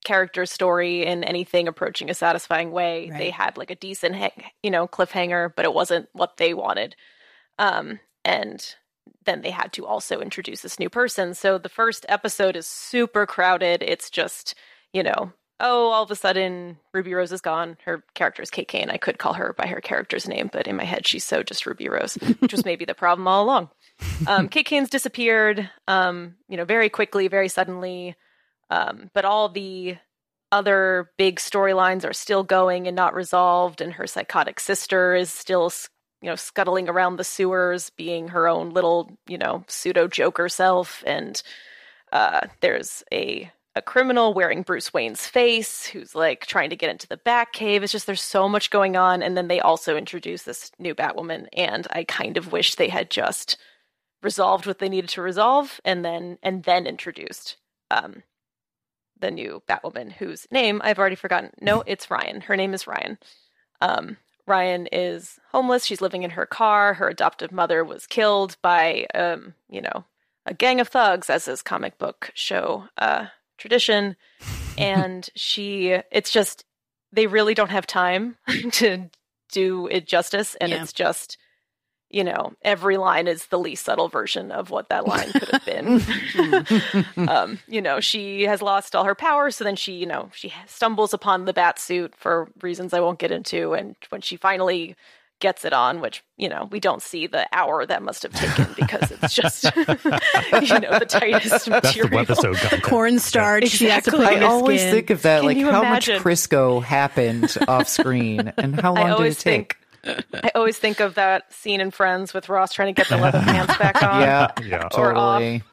character story in anything approaching a satisfying way. Right. They had like a decent, ha- you know, cliffhanger, but it wasn't what they wanted. Um, and then they had to also introduce this new person. So the first episode is super crowded. It's just, you know, oh, all of a sudden Ruby Rose is gone. Her character is Kate Kane. I could call her by her character's name, but in my head, she's so just Ruby Rose, which was maybe the problem all along. Um, Kate Kane's disappeared, um, you know, very quickly, very suddenly. Um, but all the other big storylines are still going and not resolved. And her psychotic sister is still, you know, scuttling around the sewers, being her own little, you know, pseudo Joker self. And uh, there's a a criminal wearing Bruce Wayne's face who's like trying to get into the Batcave. It's just, there's so much going on. And then they also introduce this new Batwoman. And I kind of wish they had just resolved what they needed to resolve and then, and then introduced um, the new Batwoman, whose name I've already forgotten. No, it's Ryan. Her name is Ryan. Um, Ryan is homeless. She's living in her car. Her adoptive mother was killed by, um, you know, a gang of thugs, as is comic book show uh, tradition. And she, it's just, they really don't have time to do it justice. And Yeah. it's just, you know, every line is the least subtle version of what that line could have been. um, you know, she has lost all her powers. So then she, you know, she stumbles upon the bat suit for reasons I won't get into. And when she finally gets it on, which, you know, we don't see the hour that must have taken because it's just, you know, the tightest That's the material. webisode content. Cornstarch. She has to put Exactly. on I her always skin. think of that, Can like you how imagine? much Crisco happened off screen and how long I did always it take? think, I always think of that scene in Friends with Ross trying to get the leather pants back on. Yeah, Yeah. Or off. totally.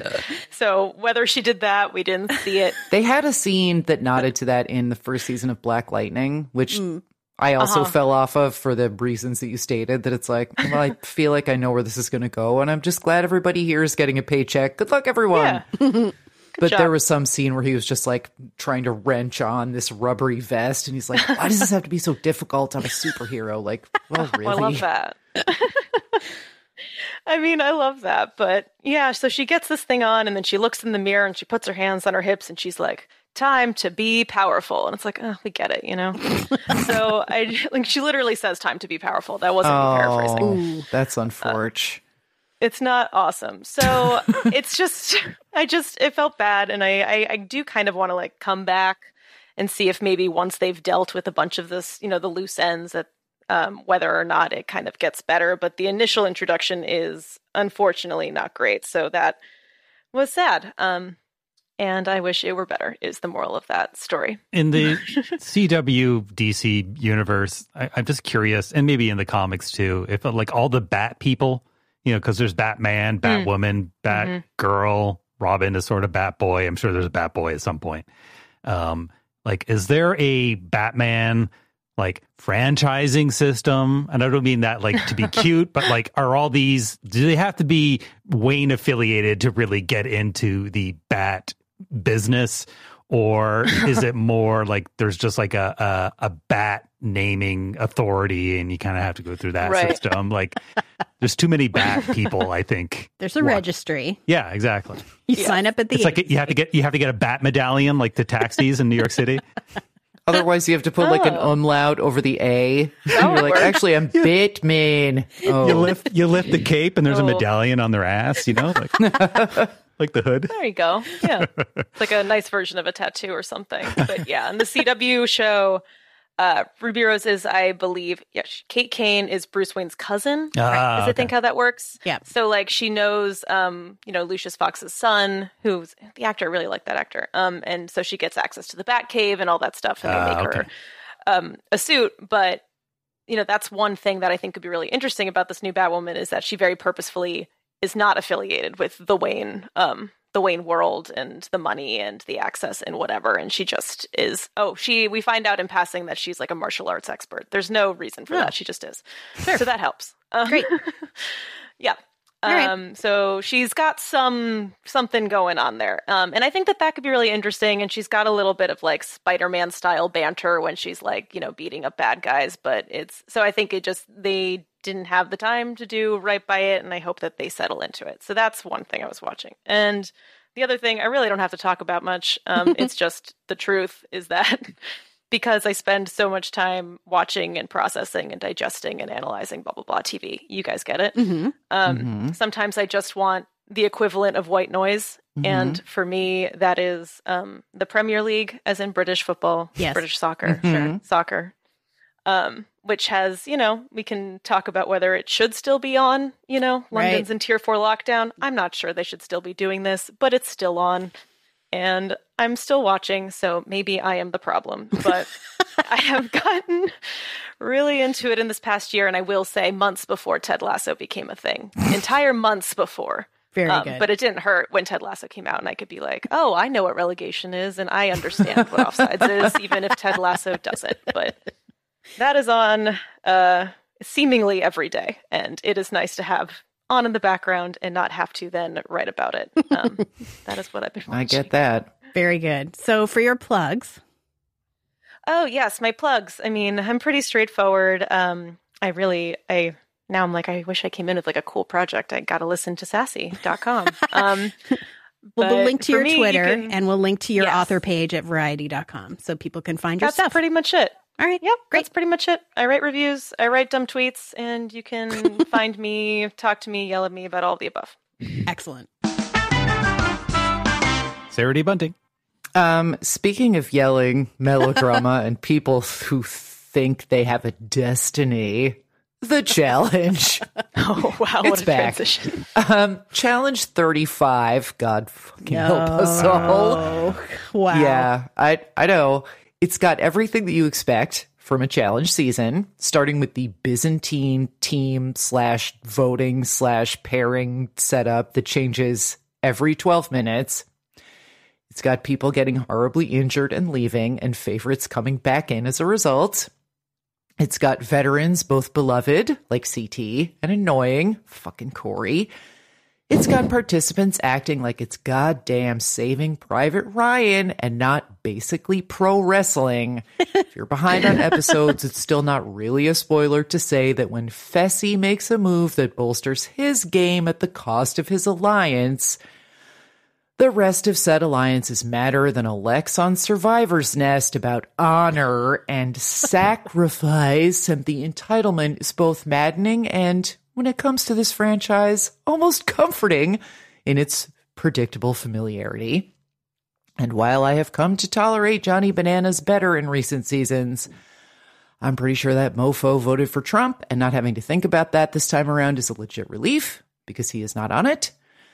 So whether she did that, we didn't see it. They had a scene that nodded to that in the first season of Black Lightning, which I also Uh-huh. fell off of for the reasons that you stated, that it's like, well, I feel like I know where this is going to go, and I'm just glad everybody here is getting a paycheck. Good luck, everyone. Yeah. But job. there was some scene where he was just like trying to wrench on this rubbery vest, and he's like, why does this have to be so difficult? I'm a superhero. Like, well, really? Oh, I love that. I mean, I love that. But yeah, so she gets this thing on and then she looks in the mirror and she puts her hands on her hips and she's like, time to be powerful. And it's like, oh, we get it, you know? So I like she literally says time to be powerful. That wasn't me paraphrasing. Oh, that's unfortunate. It's not awesome. So it's just, I just, it felt bad. And I, I, I do kind of want to like come back and see if maybe once they've dealt with a bunch of this, you know, the loose ends, that um, whether or not it kind of gets better. But the initial introduction is unfortunately not great. So that was sad. Um, and I wish it were better is the moral of that story. In the C W D C universe, I, I'm just curious, and maybe in the comics too, if uh, like all the Bat people, you know, because there's Batman, Batwoman, Batgirl, Robin is sort of Batboy. I'm sure there's a Batboy at some point. Um, like, is there a Batman like franchising system? And I don't mean that like to be cute, but like, are all these, do they have to be Wayne affiliated to really get into the Bat business? Or is it more like there's just like a, a, a bat naming authority and you kind of have to go through that Right. system? Like, there's too many bat people, I think. There's a What? registry. Yeah, exactly. You Yeah. sign up at the It's like you have to get you have to get a bat medallion like the taxis in New York City. Otherwise, you have to put like an Oh. umlaut over the A. would You're like, work. actually, I'm Batman. Oh. You lift you lift the cape and there's a Oh. medallion on their ass, you know, like like the hood. There you go. Yeah. It's like a nice version of a tattoo or something. But yeah, in the C W show, uh, Ruby Rose is, I believe, yeah, she- Kate Kane is Bruce Wayne's cousin. Ah, Is I okay. think how that works. Yeah. So like she knows, um, you know, Lucius Fox's son, who's the actor. I really like that actor. Um, and so she gets access to the Batcave and all that stuff, and they Ah, make okay. her um a suit. But you know, that's one thing that I think could be really interesting about this new Batwoman is that she very purposefully is not affiliated with the Wayne, um, the Wayne world and the money and the access and whatever. And she just is, oh, she, we find out in passing that she's like a martial arts expert. There's no reason for Oh. that. She just is. So that helps. Um, Great. yeah. All right. Um, so she's got some, something going on there. Um, and I think that that could be really interesting. And she's got a little bit of like Spider-Man style banter when she's like, you know, beating up bad guys, but it's, so I think it just, they didn't have the time to do right by it. And I hope that they settle into it. So that's one thing I was watching. And the other thing, I really don't have to talk about much. Um, it's just the truth is that because I spend so much time watching and processing and digesting and analyzing blah, blah, blah T V. You guys get it. Mm-hmm. Um, Mm-hmm. Sometimes I just want the equivalent of white noise. Mhm. And for me, that is um, the Premier League, as in British football, Yes. British soccer, Mhm. sure, soccer, um, which has, you know, we can talk about whether it should still be on, you know, London's Right. in tier four lockdown. I'm not sure they should still be doing this, but it's still on. And I'm still watching, so maybe I am the problem. But I have gotten really into it in this past year, and I will say months before Ted Lasso became a thing. Entire months before. Very Um, good. but it didn't hurt when Ted Lasso came out, and I could be like, oh, I know what relegation is, and I understand what offsides is, even if Ted Lasso doesn't. But that is on uh, seemingly every day, and it is nice to have on in the background and not have to then write about it. Um, that is what I've been watching. I get that. Very good. So for your plugs, Oh, yes, my plugs. I mean, I'm pretty straightforward. Um, I really, I now I'm like, I wish I came in with like a cool project. I got to listen to sassy dot com. Um, we'll but link to for your me, you Twitter can- and we'll link to your Yes. author page at variety dot com so people can find your That's stuff. pretty much it. All right. Yep, Great. that's pretty much it. I write reviews, I write dumb tweets, and you can find me, talk to me, yell at me about all the above. Excellent. Sarah D. Bunting. Um, speaking of yelling, melodrama, and people who think they have a destiny, the challenge. Oh, wow, It's what a back. transition. Um, challenge thirty-five. God fucking help us all. Oh, wow. Yeah, I I know. It's got everything that you expect from a challenge season, starting with the Byzantine team slash voting slash pairing setup that changes every twelve minutes. It's got people getting horribly injured and leaving, and favorites coming back in as a result. It's got veterans, both beloved, like C T, and annoying, fucking Corey. It's got participants acting like it's goddamn Saving Private Ryan and not basically pro wrestling. If you're behind on episodes, it's still not really a spoiler to say that when Fessy makes a move that bolsters his game at the cost of his alliance, the rest of said alliance is madder than a Lex on Survivor's Nest about honor and sacrifice, and the entitlement is both maddening and, when it comes to this franchise, almost comforting in its predictable familiarity. And while I have come to tolerate Johnny Bananas better in recent seasons, I'm pretty sure that mofo voted for Trump, and not having to think about that this time around is a legit relief, because he is not on it.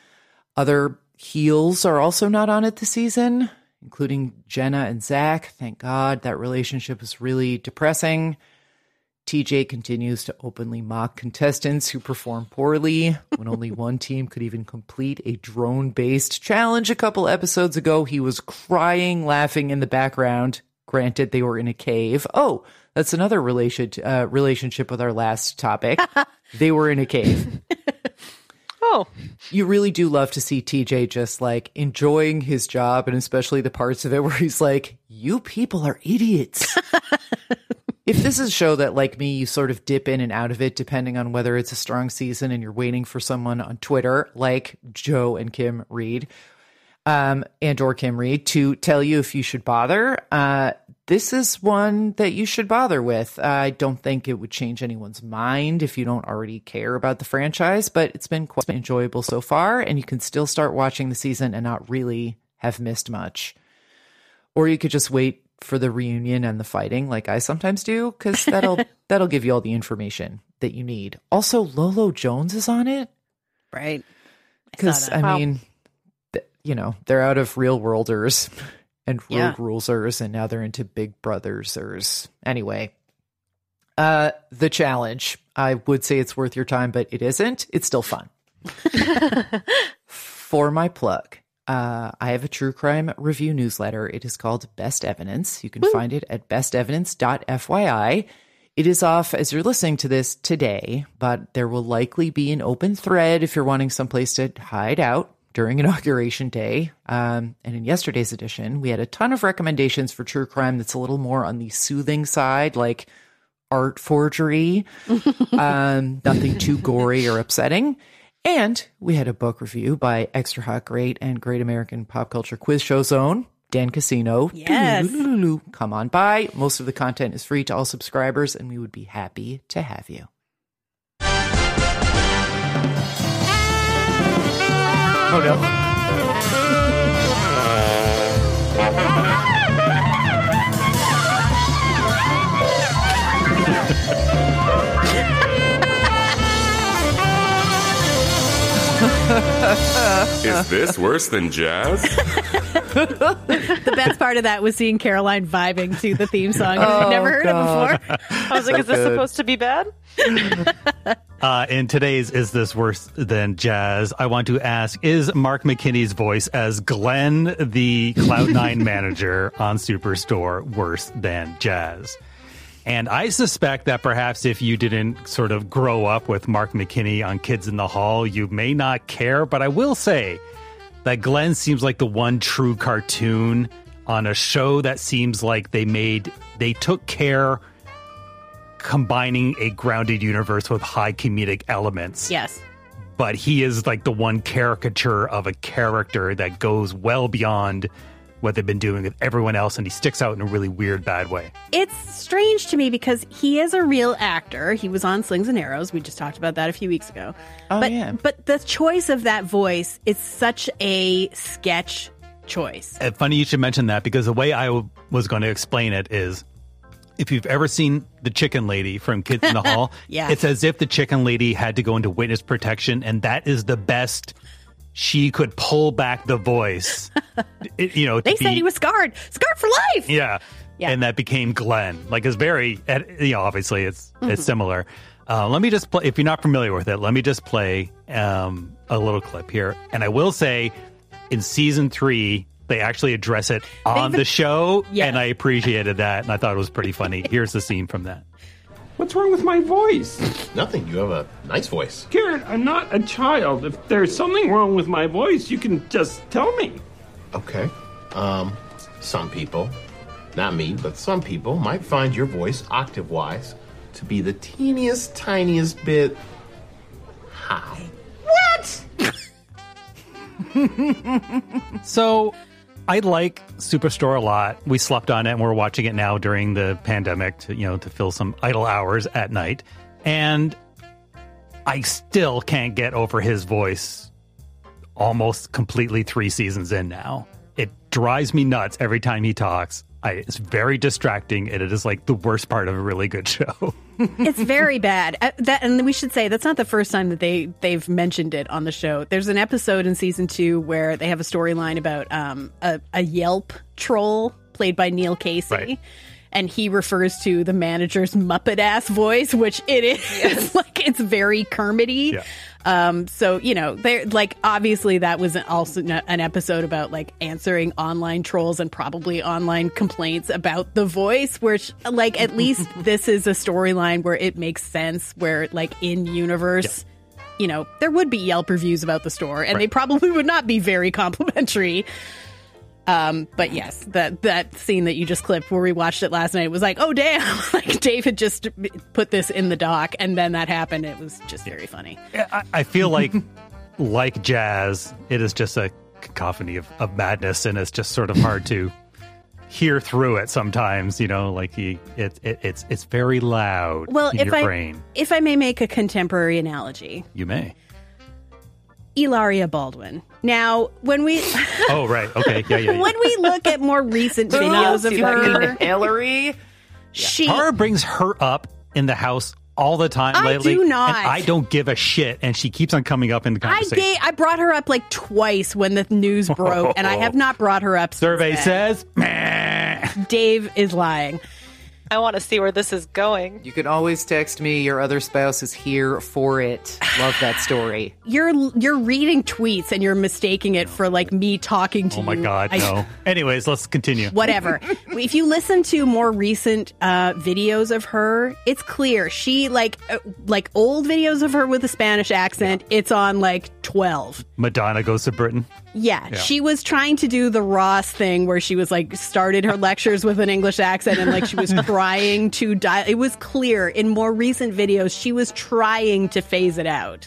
Other heels are also not on it this season, including Jenna and Zach. Thank God, that relationship is really depressing. T J continues to openly mock contestants who perform poorly. When only one team could even complete a drone-based challenge a couple episodes ago, he was crying, laughing in the background. Granted, they were in a cave. Oh, that's another relation, uh, relationship with our last topic. They were in a cave. Oh, You really do love to see T J just like enjoying his job, and especially the parts of it where he's like, you people are idiots. If this is a show that, like me, you sort of dip in and out of it depending on whether it's a strong season and you're waiting for someone on Twitter like Joe and Kim Reed, um, and or Kim Reed to tell you if you should bother, uh, this is one that you should bother with. I don't think it would change anyone's mind if you don't already care about the franchise, but it's been quite enjoyable so far, and you can still start watching the season and not really have missed much. Or you could just wait for the reunion and the fighting like I sometimes do, because that'll that'll give you all the information that you need. Also, Lolo Jones is on it. Right. Because, I, Wow. mean, th- you know, they're out of Real Worlders and Road Yeah. Rulesers, and now they're into Big Brothersers. Anyway, uh, the challenge. I would say it's worth your time, but it isn't. It's still fun. For my plug, uh, I have a true crime review newsletter. It is called Best Evidence. You can find it at best evidence dot f y i. It is off as you're listening to this today, but there will likely be an open thread if you're wanting someplace to hide out during Inauguration Day. Um, and in yesterday's edition, we had a ton of recommendations for true crime that's a little more on the soothing side, like art forgery, um, nothing too gory or upsetting. And we had a book review by Extra Hot Great and Great American Pop Culture Quiz Show's own Dan Casino. Yes. Come on by. Most of the content is free to all subscribers, and we would be happy to have you. Oh, no. Is this worse than jazz? The best part of that was seeing Caroline vibing to the theme song. I've Oh, never heard God. it before. I was like, is this good. supposed to be bad? Uh, in today's Is This Worse Than Jazz, I want to ask, is Mark McKinney's voice as Glenn, the Cloud nine manager on Superstore, worse than jazz? And I suspect that perhaps if you didn't sort of grow up with Mark McKinney on Kids in the Hall, you may not care. But I will say that Glenn seems like the one true cartoon on a show that seems like they made, they took care combining a grounded universe with high comedic elements. Yes. But he is like the one caricature of a character that goes well beyond what they've been doing with everyone else, and he sticks out in a really weird, bad way. It's strange to me because he is a real actor. He was on Slings and Arrows. We just talked about that a few weeks ago. Oh, but, yeah. But the choice of that voice is such a sketch choice. Uh, funny you should mention that, because the way I w- was going to explain it is, if you've ever seen the chicken lady from Kids in the Hall, Yeah. it's as if the chicken lady had to go into witness protection, and that is the best she could pull back the voice. It- you know, to They be, said he was scarred. Scarred for life. yeah. Yeah. And that became Glenn. Like, it's very, you know, obviously it's Mm-hmm. it's similar. Uh, let me just play, if you're not familiar with it, let me just play um, a little clip here. And I will say, in season three, they actually address it on They've- the show, Yes. and I appreciated that, and I thought it was pretty funny. Here's the scene from that. What's wrong with my voice? Nothing. You have a nice voice. Garrett, I'm not a child. If there's something wrong with my voice, you can just tell me. Okay. Um, some people, not me, but some people might find your voice octave-wise to be the teeniest, tiniest bit high. So, I like Superstore a lot. We slept on it, and we're watching it now during the pandemic to, you know, to fill some idle hours at night. And I still can't get over his voice almost completely three seasons in now. It drives me nuts every time he talks. I, it's very distracting, and it is like the worst part of a really good show. It's very bad. Uh, that, and we should say that's not the first time that they they've mentioned it on the show. There's an episode in season two where they have a storyline about um, a, a Yelp troll played by Neil Casey. Right. And he refers to the manager's Muppet ass voice, which it is like it's very Kermity. Yeah. Um, so you know, they're like obviously that was also an episode about like answering online trolls and probably online complaints about the voice. Which like at least this is a storyline where it makes sense. Where like in universe, yeah. you know, there would be Yelp reviews about the store, and Right. they probably would not be very complimentary. Um, but yes, that that scene that you just clipped where we watched it last night was like, oh damn, like David just put this in the doc, and then that happened. It was just very funny. I, I feel like, like jazz, it is just a cacophony of, of madness, and it's just sort of hard to hear through it sometimes. You know, like he, it, it, it's it's very loud Well, in if your I brain. if I may make a contemporary analogy, You may. Ilaria Baldwin. Now, when we Oh, right. Okay. Yeah, yeah. yeah. when we look at more recent videos of her, Hillary. she Tara brings her up in the house all the time I lately. do not. And I don't give a shit, and she keeps on coming up in the I conversation. gave, I brought her up like twice when the news broke, and I have not brought her up. since Survey then. says, meh. Dave is lying. I want to see where this is going. You can always text me. Your other spouse is here for it. Love that story. You're you're reading tweets and you're mistaking it for like me talking to Oh you. my God, I- no. Anyways, let's continue. Whatever. If you listen to more recent uh, videos of her, it's clear she like uh, like old videos of her with a Spanish accent. It's on like twelve. Madonna goes to Britain. Yeah, she was trying to do the Ross thing where she was like started her lectures with an English accent and like she was trying to die. It was clear in more recent videos she was trying to phase it out.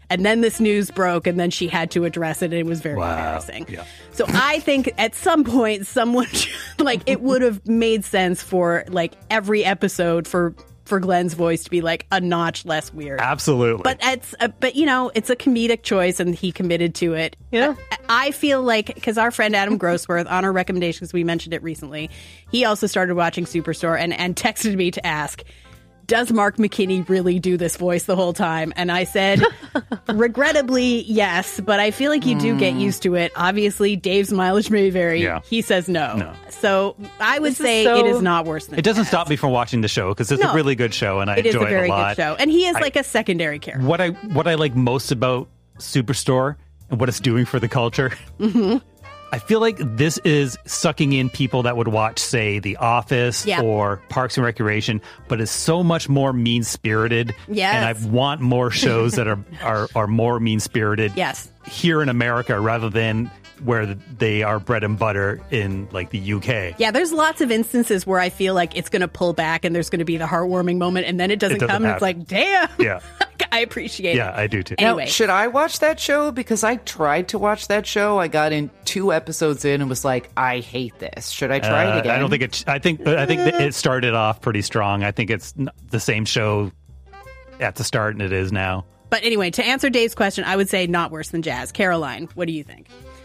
And then this news broke, and then she had to address it, and it was very Wow. embarrassing. Yeah. So I think at some point, someone, like, it would have made sense for, like, every episode for for Glenn's voice to be, like, a notch less weird. Absolutely. But it's, a, but you know, it's a comedic choice, and he committed to it. Yeah. I, I feel like, because our friend Adam Grossworth, on our recommendations, we mentioned it recently, he also started watching Superstore and, and texted me to ask, does Mark McKinney really do this voice the whole time? And I said, regrettably, yes, but I feel like you do get used to it. Obviously, Dave's mileage may vary. Yeah. He says no. No. So I would This is say so- it is not worse than it doesn't Jazz. stop me from watching the show because it's No. a really good show and I It is enjoy a very it a lot. good show. And he is I- like a secondary character. What I what I like most about Superstore and what it's doing for the culture, Mm-hmm. I feel like this is sucking in people that would watch, say, The Office Yeah. or Parks and Recreation, but is so much more mean spirited. Yes. And I want more shows that are are, are more mean spirited. Yes. Here in America, rather than where they are bread and butter in like the U K. Yeah, there's lots of instances where I feel like it's going to pull back and there's going to be the heartwarming moment, and then it doesn't, It doesn't come, and it's happen. like, damn. Yeah. I appreciate Yeah, it. I do too. Now, Anyway. should I watch that show? Because I tried to watch that show. I got in two episodes in and was like, I hate this. Should I try Uh, it again? I don't think it. I think. I think that it started off pretty strong. I think it's n- the same show at the start, and it is now. But anyway, to answer Dave's question, I would say not worse than Jazz. Caroline, what do you think?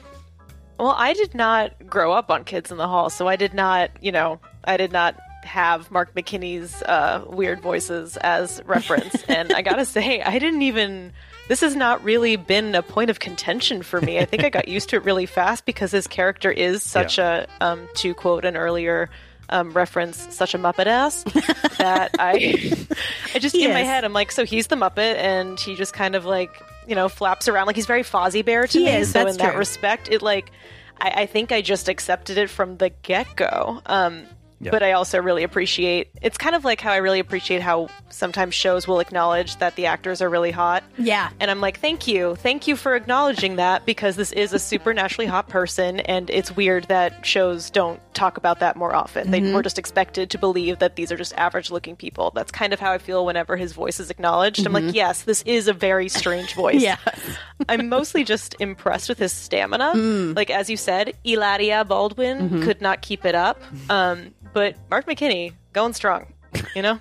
Well, I did not grow up on Kids in the Hall, so I did not, you know, I did not have Mark McKinney's uh, weird voices as reference. And I gotta say, I didn't even, this has not really been a point of contention for me. I think I got used to it really fast because his character is such a, um, to quote an earlier um, reference, such a Muppet ass that I, I just, He in my is. head, I'm like, so he's the Muppet and he just kind of like, you know, flaps around. Like he's very Fozzie Bear to He me. is, so that's in that true. respect, it like, I, I think I just accepted it from the get-go. Um, Yeah. But I also really appreciate, it's kind of like how I really appreciate how sometimes shows will acknowledge that the actors are really hot. Yeah. And I'm like, thank you. Thank you for acknowledging that because this is a supernaturally hot person. And it's weird that shows don't talk about that more often. They We're just expected to believe that these are just average looking people. That's kind of how I feel whenever his voice is acknowledged. I'm like, yes, this is a very strange voice. Yeah. I'm mostly just impressed with his stamina. Like, as you said, Eladia Baldwin could not keep it up. Um, but Mark McKinney, going strong, you know?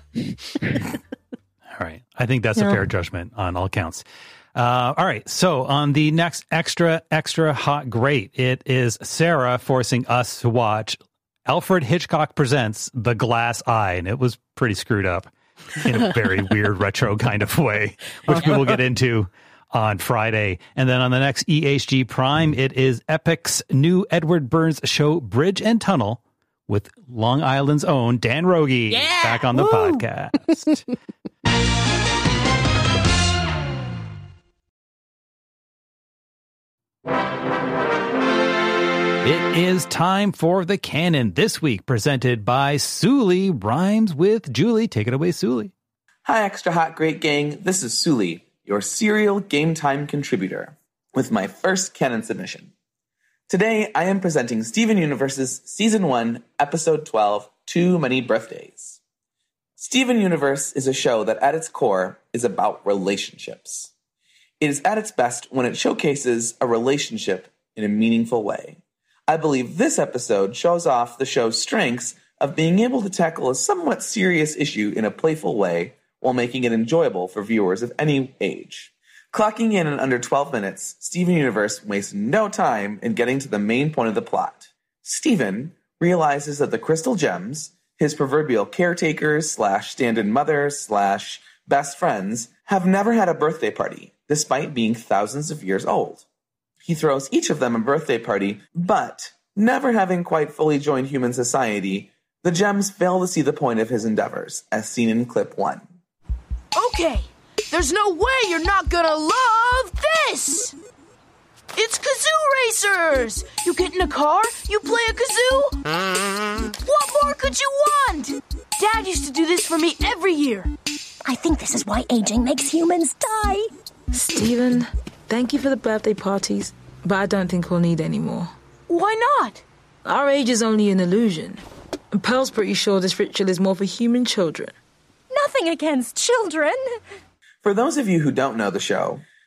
All right. I think that's a fair judgment on all counts. Uh, all right. So on the next extra, extra hot great, it is Sarah forcing us to watch Alfred Hitchcock Presents The Glass Eye. And it was pretty screwed up in a very weird retro kind of way, which we will get into on Friday. And then on the next E H G Prime, it is Epic's new Edward Burns show, Bridge and Tunnel, with Long Island's own Dan Rogie Yeah! back on the Woo! podcast. It is time for the canon this week, presented by Suli Rhymes with Julie. Take it away, Suli. Hi, Extra Hot Great Gang. This is Suli, your serial Game Time contributor, with my first canon submission. Today, I am presenting Steven Universe's Season one, Episode twelve, Too Many Birthdays. Steven Universe is a show that at its core is about relationships. It is at its best when it showcases a relationship in a meaningful way. I believe this episode shows off the show's strengths of being able to tackle a somewhat serious issue in a playful way while making it enjoyable for viewers of any age. Clocking in in under twelve minutes, Steven Universe wastes no time in getting to the main point of the plot. Steven realizes that the crystal gems, his proverbial caretakers slash stand-in mothers slash best friends, have never had a birthday party, despite being thousands of years old. He throws each of them a birthday party, but never having quite fully joined human society, the gems fail to see the point of his endeavors, as seen in clip one. Okay, there's no way you're not gonna love this! It's Kazoo Racers! You get in a car, you play a kazoo? What more could you want? Dad used to do this for me every year. I think this is why aging makes humans die. Steven, thank you for the birthday parties, but I don't think we'll need any more. Why not? Our age is only an illusion. And Pearl's pretty sure this ritual is more for human children. Nothing against children. For those of you who don't know the show,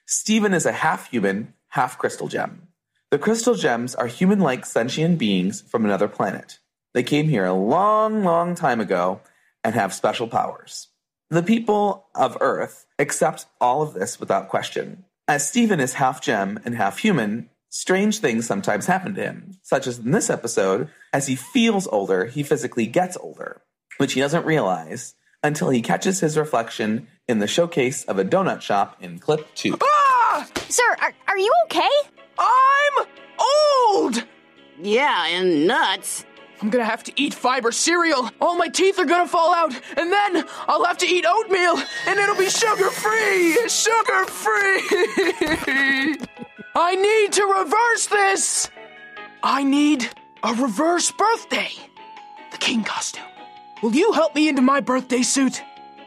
Steven is a half-human, half-crystal gem. The crystal gems are human-like sentient beings from another planet. They came here a long, long time ago and have special powers. The people of Earth accept all of this without question. As Steven is half gem and half human, strange things sometimes happen to him, such as in this episode, as he feels older, he physically gets older, which he doesn't realize until he catches his reflection in the showcase of a donut shop in clip two. Ah! Sir, are, are you okay? I'm old! Yeah, and nuts. I'm gonna have to eat fiber cereal. All my teeth are gonna fall out, and then I'll have to eat oatmeal, and it'll be sugar-free! Sugar-free! I need to reverse this! I need a reverse birthday. The king costume. Will you help me into my birthday suit?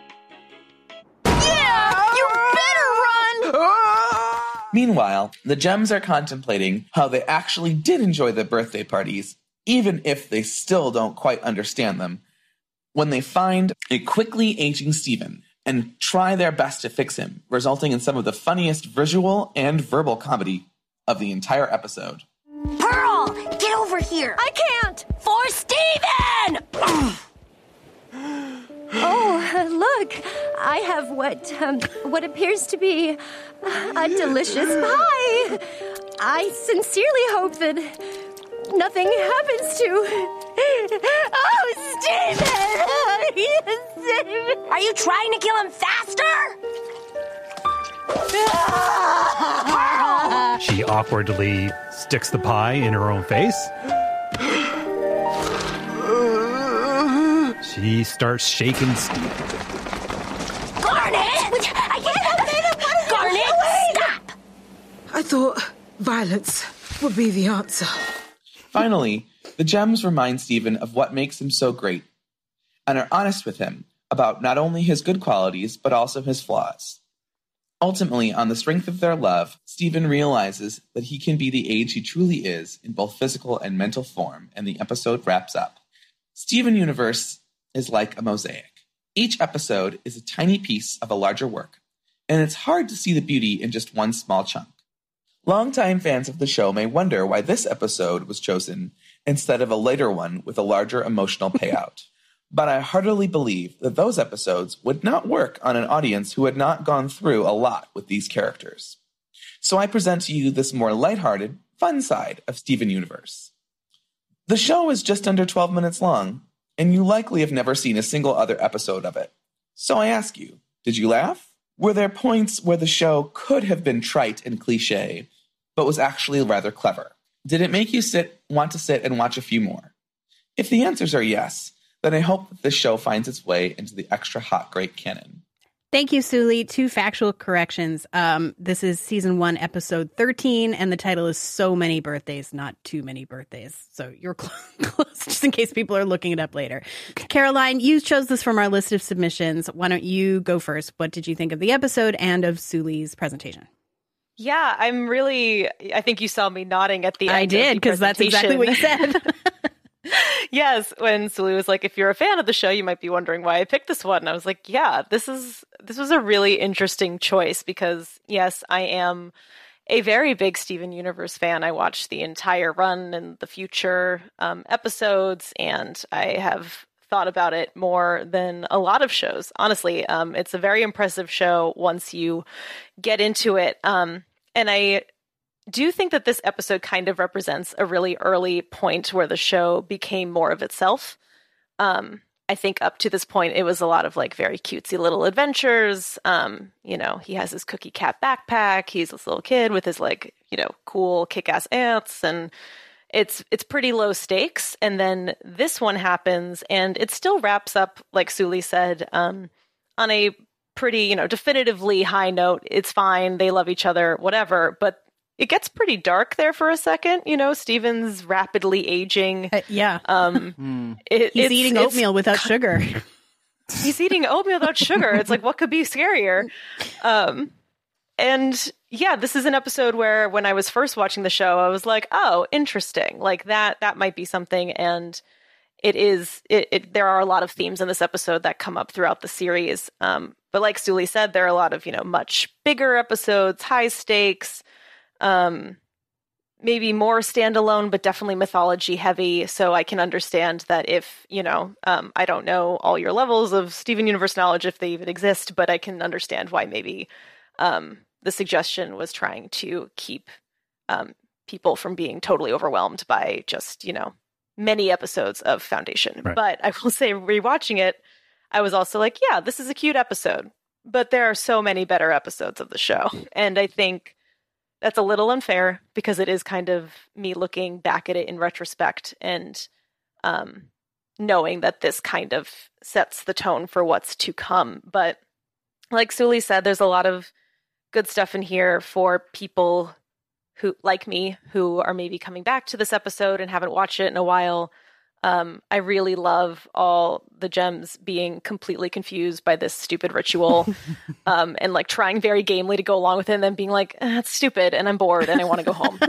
Yeah! You better run! Ah! Meanwhile, the gems are contemplating how they actually did enjoy the birthday parties, even if they still don't quite understand them, when they find a quickly aging Steven and try their best to fix him, resulting in some of the funniest visual and verbal comedy of the entire episode. Pearl, get over here! I can't! For Steven! Oh, look, I have what, um, what appears to be a delicious pie. I sincerely hope that nothing happens to... Oh, Steven! Steven! Are you trying to kill him faster? She awkwardly sticks the pie in her own face. She starts shaking Steven. Garnet! I can't help it! Garnet, stop! I thought violence would be the answer. Finally, the gems remind Steven of what makes him so great, and are honest with him about not only his good qualities, but also his flaws. Ultimately, on the strength of their love, Steven realizes that he can be the age he truly is in both physical and mental form, and the episode wraps up. Steven Universe is like a mosaic. Each episode is a tiny piece of a larger work, and it's hard to see the beauty in just one small chunk. Longtime fans of the show may wonder why this episode was chosen instead of a later one with a larger emotional payout. But I heartily believe that those episodes would not work on an audience who had not gone through a lot with these characters. So I present to you this more lighthearted, fun side of Steven Universe. The show is just under twelve minutes long, and you likely have never seen a single other episode of it. So I ask you, did you laugh? Were there points where the show could have been trite and cliche, but was actually rather clever? Did it make you sit, want to sit and watch a few more? If the answers are yes, then I hope that this show finds its way into the Extra Hot Great canon. Thank you, Suli. Two factual corrections. Um, this is season one, episode thirteen, and the title is So Many Birthdays, not Too Many Birthdays. So you're cl- close, just in case people are looking it up later. Caroline, you chose this from our list of submissions. Why don't you go first? What did you think of the episode and of Suli's presentation? Yeah, I'm really, I think you saw me nodding at the end. I did, because that's exactly what you said. Yes, when Suli was like, if you're a fan of the show, you might be wondering why I picked this one. And I was like, yeah, this is this was a really interesting choice because, yes, I am a very big Steven Universe fan. I watched the entire run and the future um, episodes, and I have thought about it more than a lot of shows. Honestly, um, it's a very impressive show once you get into it. Um, and I do think that this episode kind of represents a really early point where the show became more of itself. Um, I think up to this point, it was a lot of like very cutesy little adventures. Um, you know, he has his cookie cat backpack. He's this little kid with his like, you know, cool kick-ass aunts, and it's it's pretty low stakes. And then this one happens, and it still wraps up, like Suli said, um, on a pretty, you know, definitively high note. It's fine. They love each other, whatever. But it gets pretty dark there for a second. You know, Steven's rapidly aging. Uh, yeah. Um, mm. it, he's it's, eating it's, oatmeal without sugar. He's eating oatmeal without sugar. It's like, what could be scarier? Um, and yeah, this is an episode where when I was first watching the show, I was like, oh, interesting. Like that, that might be something. And it is, it, it, there are a lot of themes in this episode that come up throughout the series. Um, but like Suli said, there are a lot of, you know, much bigger episodes, high stakes, um, maybe more standalone, but definitely mythology heavy. So I can understand that if, you know, um, I don't know all your levels of Steven Universe knowledge, if they even exist, but I can understand why maybe um, the suggestion was trying to keep um, people from being totally overwhelmed by just, you know, many episodes of Foundation. Right. But I will say, rewatching it, I was also like, yeah, this is a cute episode, but there are so many better episodes of the show. And I think that's a little unfair because it is kind of me looking back at it in retrospect and um, knowing that this kind of sets the tone for what's to come. But like Suli said, there's a lot of good stuff in here for people who, like me, who are maybe coming back to this episode and haven't watched it in a while. Um, I really love all the gems being completely confused by this stupid ritual um, and like trying very gamely to go along with it and then being like, eh, that's stupid and I'm bored and I want to go home.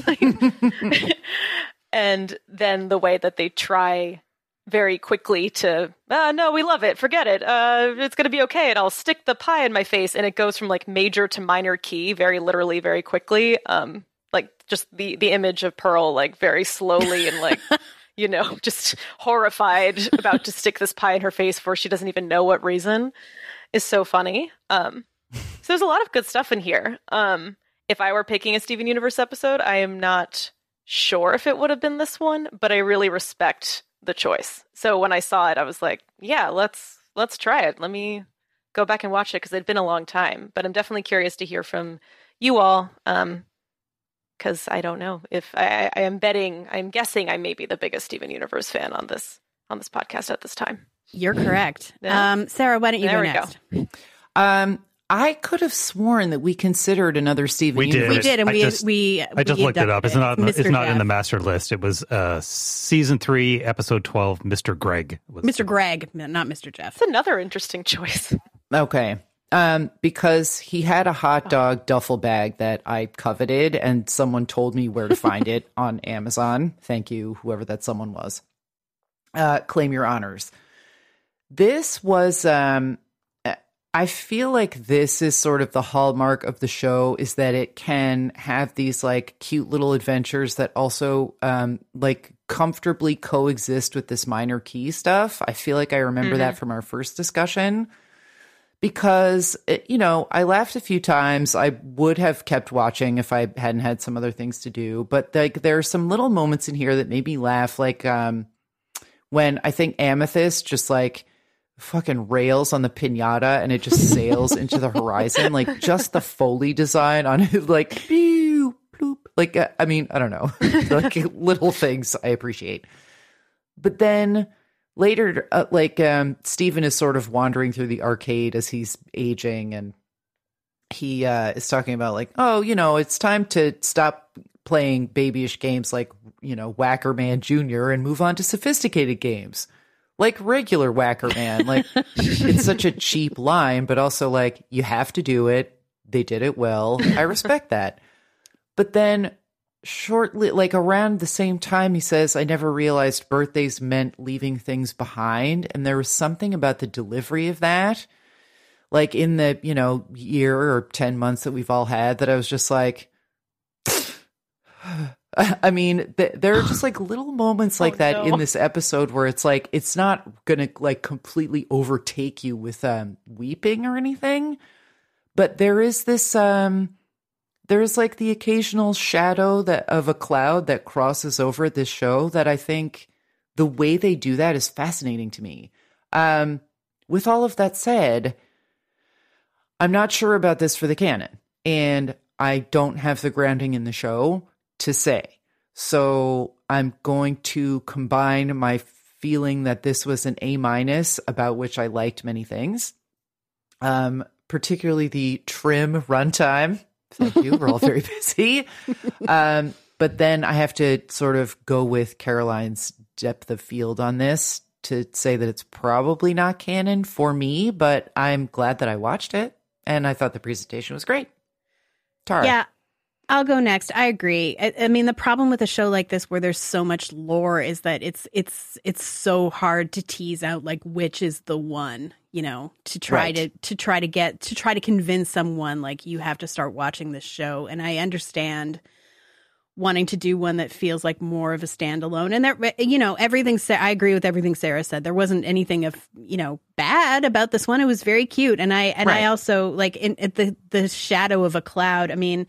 And then the way that they try very quickly to, uh, no, we love it, forget it, uh, it's going to be okay, and I'll stick the pie in my face, and it goes from like major to minor key very literally, very quickly. Um, like just the, the image of Pearl like very slowly and like... you know, just horrified about to stick this pie in her face for she doesn't even know what reason is so funny. Um, so there's a lot of good stuff in here. Um, if I were picking a Steven Universe episode, I am not sure if it would have been this one, but I really respect the choice. So when I saw it, I was like, yeah, let's let's try it. Let me go back and watch it because it'd been a long time. But I'm definitely curious to hear from you all. Um, Because I don't know if I, I am betting, I'm guessing I may be the biggest Steven Universe fan on this on this podcast at this time. You're correct. Yeah. Um, Sarah, why don't you there go we next? Go. Um, I could have sworn that we considered another Steven we Universe. Did. We did, and I we just, we. I just we looked it up. It's not. Mister It's not Jeff. in the master list. It was uh, season three, episode twelve. Mister Greg. Was Mister Greg, not Mister Jeff. It's another interesting choice. Okay. Um, because he had a hot dog duffel bag that I coveted, and someone told me where to find it on Amazon. Thank you, whoever that someone was. Uh, claim your honors. This was, um, I feel like this is sort of the hallmark of the show, is that it can have these like cute little adventures that also um, like comfortably coexist with this minor key stuff. I feel like I remember mm-hmm. that from our first discussion. Because, you know, I laughed a few times. I would have kept watching if I hadn't had some other things to do. But like, there are some little moments in here that made me laugh. Like um, when I think Amethyst just like fucking rails on the piñata and it just sails into the horizon. Like just the Foley design on it, like, pew, bloop. Like, uh, I mean, I don't know. Like little things I appreciate. But then... Later, uh, like, um, Steven is sort of wandering through the arcade as he's aging, and he uh, is talking about, like, oh, you know, it's time to stop playing babyish games like, you know, Whacker Man Junior and move on to sophisticated games, like regular Whacker Man. Like, it's such a cheap line, but also, like, you have to do it. They did it well. I respect that. But then... Shortly, like around the same time, he says, I never realized birthdays meant leaving things behind. And there was something about the delivery of that, like in the, you know, year or ten months that we've all had, that I was just like, I mean, th- there are just like little moments like oh, that no. in this episode where it's like, it's not going to like completely overtake you with um, weeping or anything. But there is this, um, there's like the occasional shadow that of a cloud that crosses over this show that I think the way they do that is fascinating to me. Um, with all of that said, I'm not sure about this for the canon, and I don't have the grounding in the show to say. So I'm going to combine my feeling that this was an A minus, about which I liked many things, um, particularly the trim runtime. Thank you. We're all very busy. Um, but then I have to sort of go with Caroline's depth of field on this to say that it's probably not canon for me, but I'm glad that I watched it, and I thought the presentation was great. Tara. Yeah. I'll go next. I agree. I, I mean, the problem with a show like this where there's so much lore is that it's it's it's so hard to tease out like which is the one, you know, to try Right. to to try to get to try to convince someone like you have to start watching this show. And I understand wanting to do one that feels like more of a standalone. And that, you know, everything, Sa- I agree with everything Sarah said. There wasn't anything of, you know, bad about this one. It was very cute. And I, and Right. I also like in, in the, the shadow of a cloud. I mean,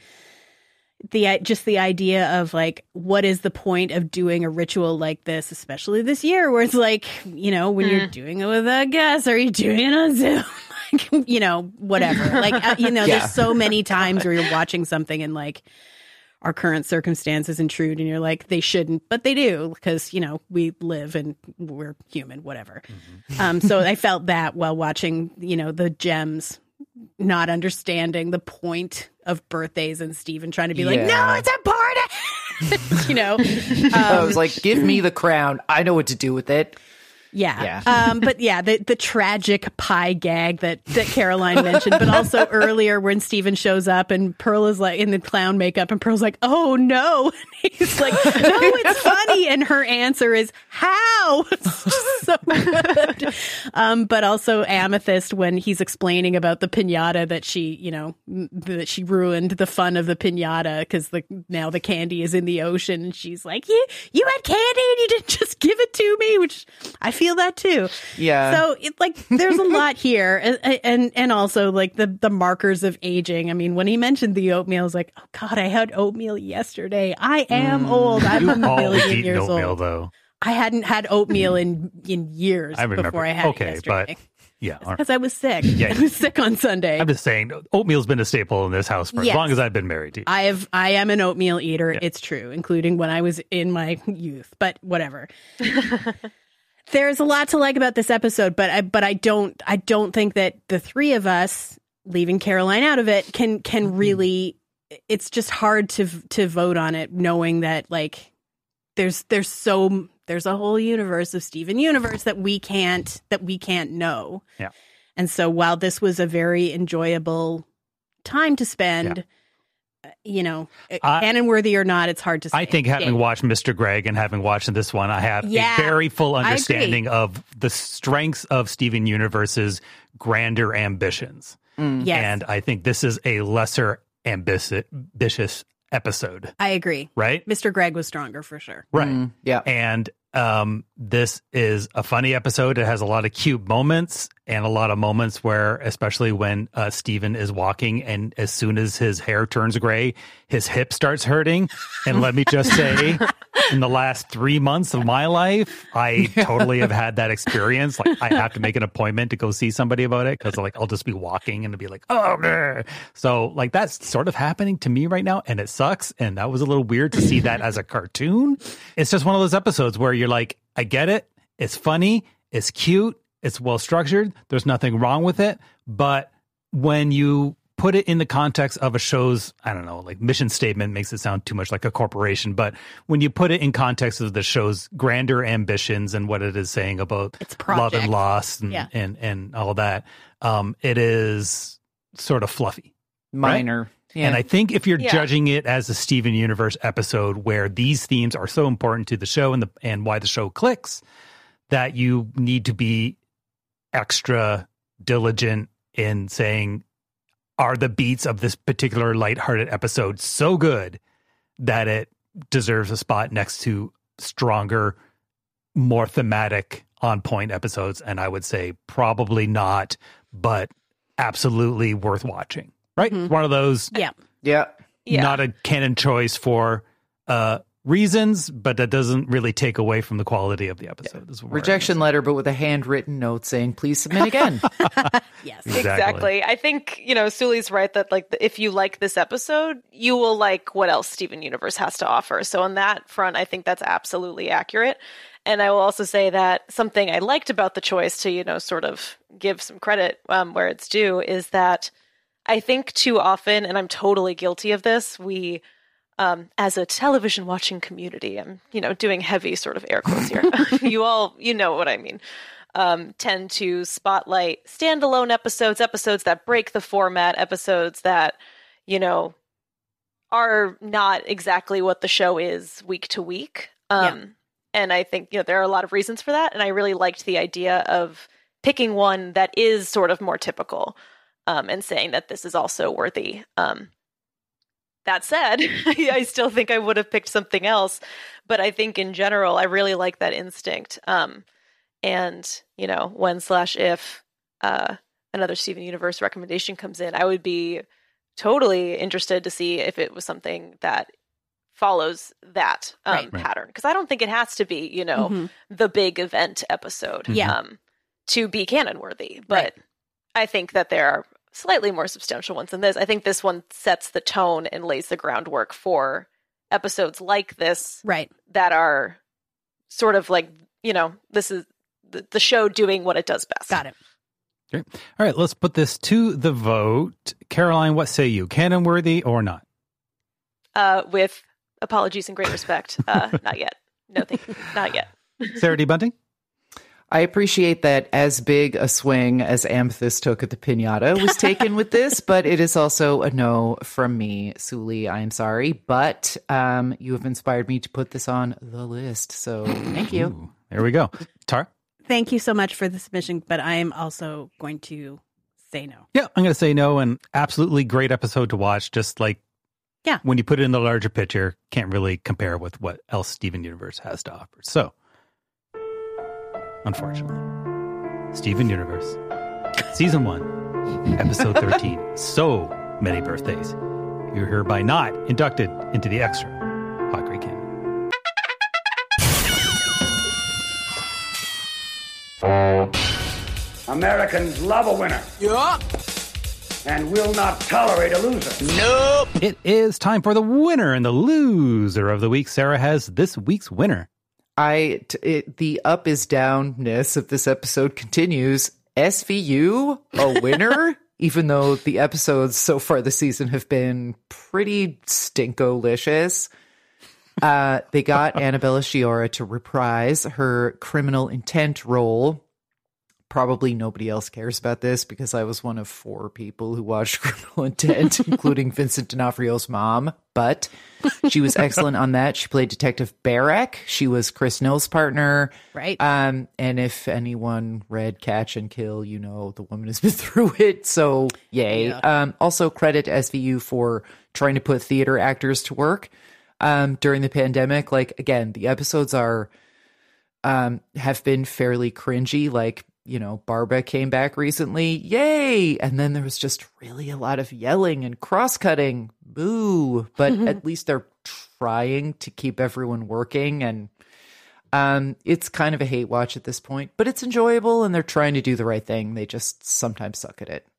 the, just the idea of like, what is the point of doing a ritual like this, especially this year where it's like, you know, when you're doing it with a guest, are you doing it on Zoom? Like, you know, whatever. Like, uh, you know, Yeah. there's so many times where you're watching something and like, our current circumstances intrude and you're like, they shouldn't, but they do because, you know, we live and we're human, whatever. Um, so I felt that while watching, you know, the gems, not understanding the point of birthdays and Steven trying to be like, no, Yeah. it's important. you know, I um, was like, give me the crown. I know what to do with it. yeah. Yeah. Um, but yeah, the, the tragic pie gag that, that Caroline mentioned, but also earlier when Steven shows up and Pearl is like in the clown makeup and Pearl's like, oh no. And he's like, no, it's funny. And her answer is, how? It's just so good. Um, but also Amethyst when he's explaining about the piñata that she, you know, m- that she ruined the fun of the piñata because the, now the candy is in the ocean. And she's like, you, you had candy and you didn't just give it to me, which I feel that too. Yeah. So it like there's a lot here, and, and and also like the the markers of aging. I mean, when he mentioned the oatmeal, I was like, oh God, I had oatmeal yesterday. I am old. I'm a You've always million eaten years oatmeal, old. though. I hadn't had oatmeal in in years I remember. before I had okay, it yesterday. but yeah, all right. Because I was sick. Yeah. I was sick on Sunday. I'm just saying, oatmeal's been a staple in this house for Yes. as long as I've been married to you. I have I am an oatmeal eater. It's true, including when I was in my youth. But whatever. There's a lot to like about this episode, but I but I don't I don't think that the three of us, leaving Caroline out of it, can can really. It's just hard to to vote on it, knowing that like there's there's so there's a whole universe of Steven Universe that we can't that we can't know. Yeah. And so while this was a very enjoyable time to spend. Yeah. You know, I- canon worthy or not, it's hard to say. I think having Yeah. watched Mister Greg and having watched this one, I have Yeah, a very full I agree. understanding of the strengths of Steven Universe's grander ambitions. Yes. And I think this is a lesser ambici- ambitious episode, I agree. right? Mister Greg was stronger for sure. Right. Yeah. And um, this is a funny episode. It has a lot of cute moments and a lot of moments where, especially when uh, Steven is walking and as soon as his hair turns gray, his hip starts hurting. And let me just say, in the last three months of my life, I totally have had that experience. Like I have to make an appointment to go see somebody about it because like I'll just be walking and it'll be like, oh, man. So like that's sort of happening to me right now. And it sucks. And that was a little weird to see that as a cartoon. It's just one of those episodes where you're like, I get it. It's funny. It's cute. It's well structured. There's nothing wrong with it. But when you put it in the context of a show's, I don't know, like mission statement makes it sound too much like a corporation. But when you put it in context of the show's grander ambitions and what it is saying about It's love project. and loss and, Yeah. and, and all that, um, it is sort of fluffy. Minor. Yeah. And I think if you're Yeah. judging it as a Steven Universe episode where these themes are so important to the show and the and why the show clicks, that you need to be extra diligent in saying, are the beats of this particular lighthearted episode so good that it deserves a spot next to stronger, more thematic, on point episodes? And I would say probably not, but absolutely worth watching. Right? Mhm. One of those Yeah. Yeah. Yeah. not a canon choice for uh, reasons, but that doesn't really take away from the quality of the episode. is where I Rejection letter, but with a handwritten note saying, please submit again. Yes. Exactly. Exactly. I think, you know, Suli's right that like the- if you like this episode, you will like what else Steven Universe has to offer. So on that front, I think that's absolutely accurate. And I will also say that something I liked about the choice to, you know, sort of give some credit um, where it's due is that I think too often, and I'm totally guilty of this, we, um, as a television watching community, I'm, you know, doing heavy sort of air quotes here. You all, you know what I mean. Um, tend to spotlight standalone episodes, episodes that break the format, episodes that, you know, are not exactly what the show is week to week. Um, yeah. And I think, you know, there are a lot of reasons for that. And I really liked the idea of picking one that is sort of more typical, um, and saying that this is also worthy. Um, that said, I still think I would have picked something else. But I think in general, I really like that instinct. Um, and, you know, when slash if uh, another Steven Universe recommendation comes in, I would be totally interested to see if it was something that follows that um, right. pattern. Because I don't think it has to be, you know, mm-hmm. the big event episode yeah. um, to be canon worthy. But right. I think that there are slightly more substantial ones than this. I think this one sets the tone and lays the groundwork for episodes like this. Right. That are sort of like, you know, this is the, the show doing what it does best. Got it. Great. All right, let's put this to the vote. Caroline, what say you? Canon worthy or not? Uh, with apologies and great respect, uh, not yet. No, thank you. Not yet. Sarah D. Bunting? I appreciate that as big a swing as Amethyst took at the Pinata was taken with this, but it is also a no from me. Suli, I am sorry, but um, you have inspired me to put this on the list, so thank you. Ooh, there we go. Tara? Thank you so much for the submission, but I am also going to say no. Yeah, I'm going to say no, and absolutely great episode to watch. Just like, yeah, when you put it in the larger picture, can't really compare with what else Steven Universe has to offer. So, unfortunately, Steven Universe, Season one, Episode thirteen, so many birthdays. You're hereby not inducted into the extra Hot Great Canon. Americans love a winner. Yup. And will not tolerate a loser. Nope. It is time for the winner and the loser of the week. Sarah has this week's winner. I t- it, the up is downness of this episode continues. S V U, a winner, even though the episodes so far this season have been pretty stinkolicious. Uh, they got Annabella Sciorra to reprise her criminal intent role. Probably nobody else cares about this because I was one of four people who watched Criminal Intent, including Vincent D'Onofrio's mom. But she was excellent on that. She played Detective Barrack. She was Chris No's partner. Right. Um, and if anyone read Catch and Kill, you know the woman has been through it. So yay. Yeah. Um, also credit S V U for trying to put theater actors to work um, during the pandemic. Like, again, the episodes are um, have been fairly cringy. Like, you know, Barba came back recently. Yay! And then there was just really a lot of yelling and cross-cutting. Boo! But at least they're trying to keep everyone working. And um, it's kind of a hate watch at this point. But it's enjoyable, and they're trying to do the right thing. They just sometimes suck at it.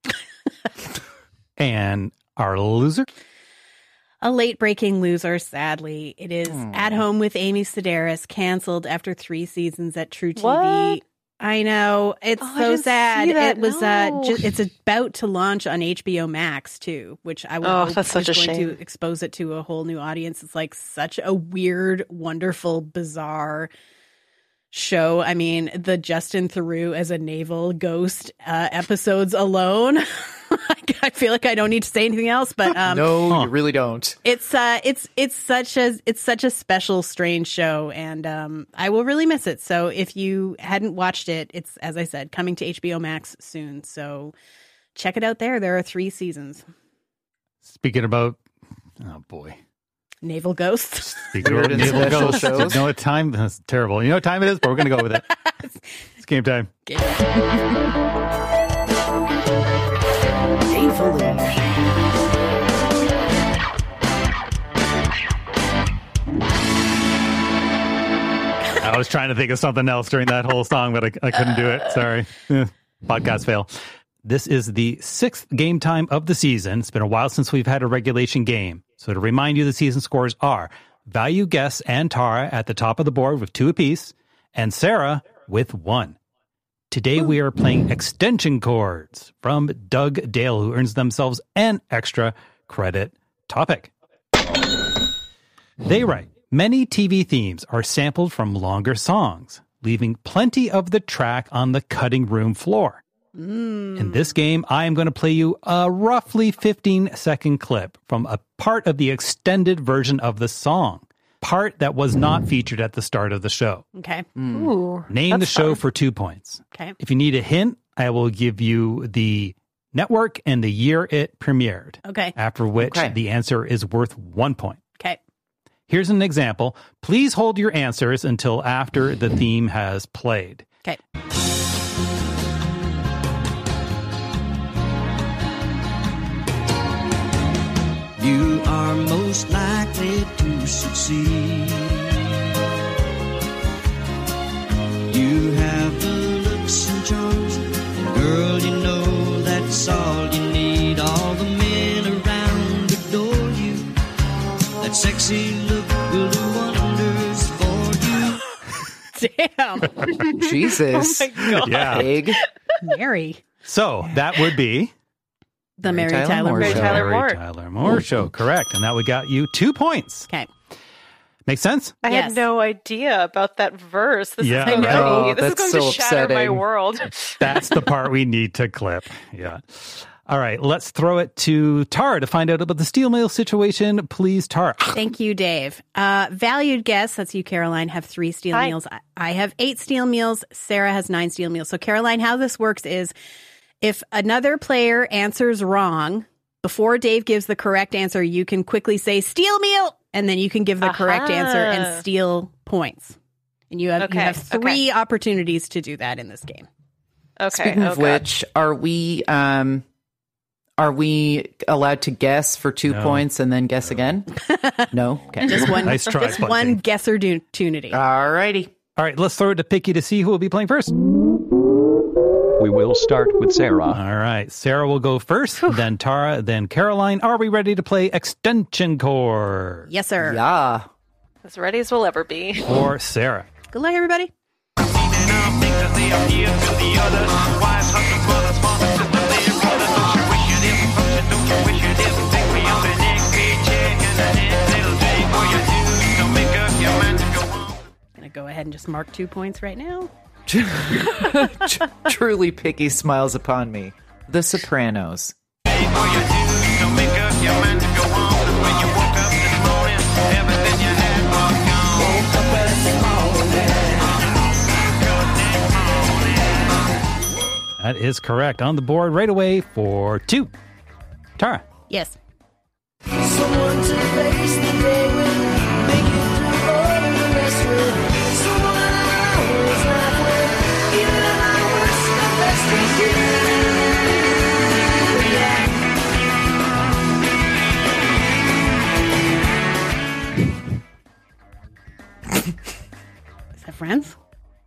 And our loser? A late-breaking loser, sadly. It is hmm. At Home with Amy Sedaris, canceled after three seasons at True T V. What? I know. It's oh, so sad. That. It was no. uh ju- it's about to launch on H B O Max too, which I would oh, hope that's such is a going shame. to expose it to a whole new audience. It's like such a weird, wonderful, bizarre show. I mean, the Justin Theroux as a naval ghost uh, episodes alone. I feel like I don't need to say anything else, but um, no, huh. you really don't. It's uh, it's it's such a it's such a special, strange show, and um, I will really miss it. So if you hadn't watched it, it's, as I said, coming to H B O Max soon. So check it out there. There are three seasons. Speaking about, oh boy, naval ghosts. Speaking of naval ghosts, shows. You know what time? That's terrible. You know what time it is, but we're going to go with it. It's game time. Game time. I was trying to think of something else during that whole song, but I, I couldn't do it. Sorry. Eh, podcast fail. This is the sixth game time of the season. It's been a while since we've had a regulation game. So to remind you, the season scores are Value, Guess, and Tara at the top of the board with two apiece, and Sarah with one. Today we are playing extension chords from Doug Dale, who earns themselves an extra credit topic. They write, many T V themes are sampled from longer songs, leaving plenty of the track on the cutting room floor. Mm. In this game, I am going to play you a roughly fifteen second clip from a part of the extended version of the song, part that was not featured at the start of the show. Okay. Ooh, Name the show fun. for two points. Okay. If you need a hint, I will give you the network and the year it premiered. Okay. After which Okay. the answer is worth one point. Okay. Here's an example. Please hold your answers until after the theme has played. Okay. You are most likely to succeed. You have the looks and charms, and girl, you know that's all you need. All the men around adore you. That sexy look will do wonders for you. Damn. Jesus. Oh my God. Yeah. Big. Mary. So that would be The Mary, Mary Tyler Tyler, Moore Moore Show. Show. Tyler Mary Moore. Tyler Moore Show. Correct. And that would got you two points. Okay. Make sense? I Yes. had no idea about that verse. This Yeah, is going, right. to, Oh, this is that's going so to shatter my upsetting. world. That's the part we need to clip. Yeah. All right. Let's throw it to Tara to find out about the steel mail situation. Please, Tara. Thank you, Dave. Uh, valued guests, that's you, Caroline, have three steel Hi. meals. I, I have eight steel meals. Sarah has nine steel meals. So, Caroline, how this works is if another player answers wrong, before Dave gives the correct answer, you can quickly say steel meal, and then you can give the correct answer Aha. and steal points. And you have, you Okay, have three okay. opportunities to do that in this game. Okay. Speaking oh of God. which, are we um are we allowed to guess for two No. points and then guess again? No. Okay. Just one, Nice try, just Bunting. one guesser do- opportunity. All righty. All right. Let's throw it to Picky to see who will be playing first. We will start with Sarah. All right. Sarah will go first, then Tara, then Caroline. Are we ready to play Extension Core? Yes, sir. Yeah. As ready as we'll ever be. Or Sarah? Good luck, everybody. I'm going to go ahead and just mark two points right now. Truly Picky smiles upon me. The Sopranos. That is correct. On the board right away for two. Tara? Yes. Someone to face the day with, make it through all of the rest with. Someone I always laugh with, even at my worst, the best we Is that Friends?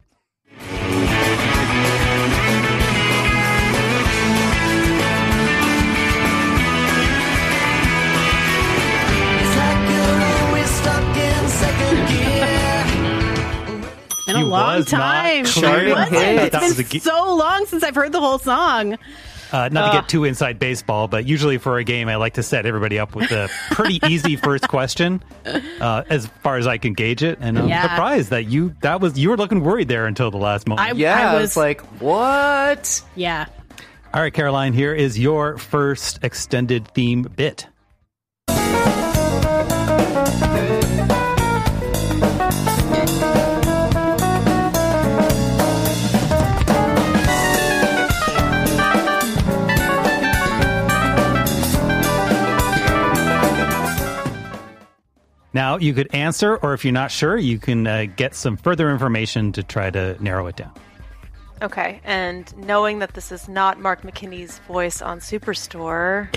It's like you're always stuck in second gear. It's been a He long was not time. clear. It wasn't. I thought It's that was been a ge- so long since I've heard the whole song. Uh, not to Ugh. get too inside baseball, but usually for a game, I like to set everybody up with a pretty easy first question, uh, as far as I can gauge it. And I'm Yeah. surprised that you that was you were looking worried there until the last moment. I, Yeah, I I was was like, what? Yeah. All right, Caroline, here is your first extended theme bit. Now, you could answer, or if you're not sure, you can uh, get some further information to try to narrow it down. Okay, and knowing that this is not Mark McKinney's voice on Superstore,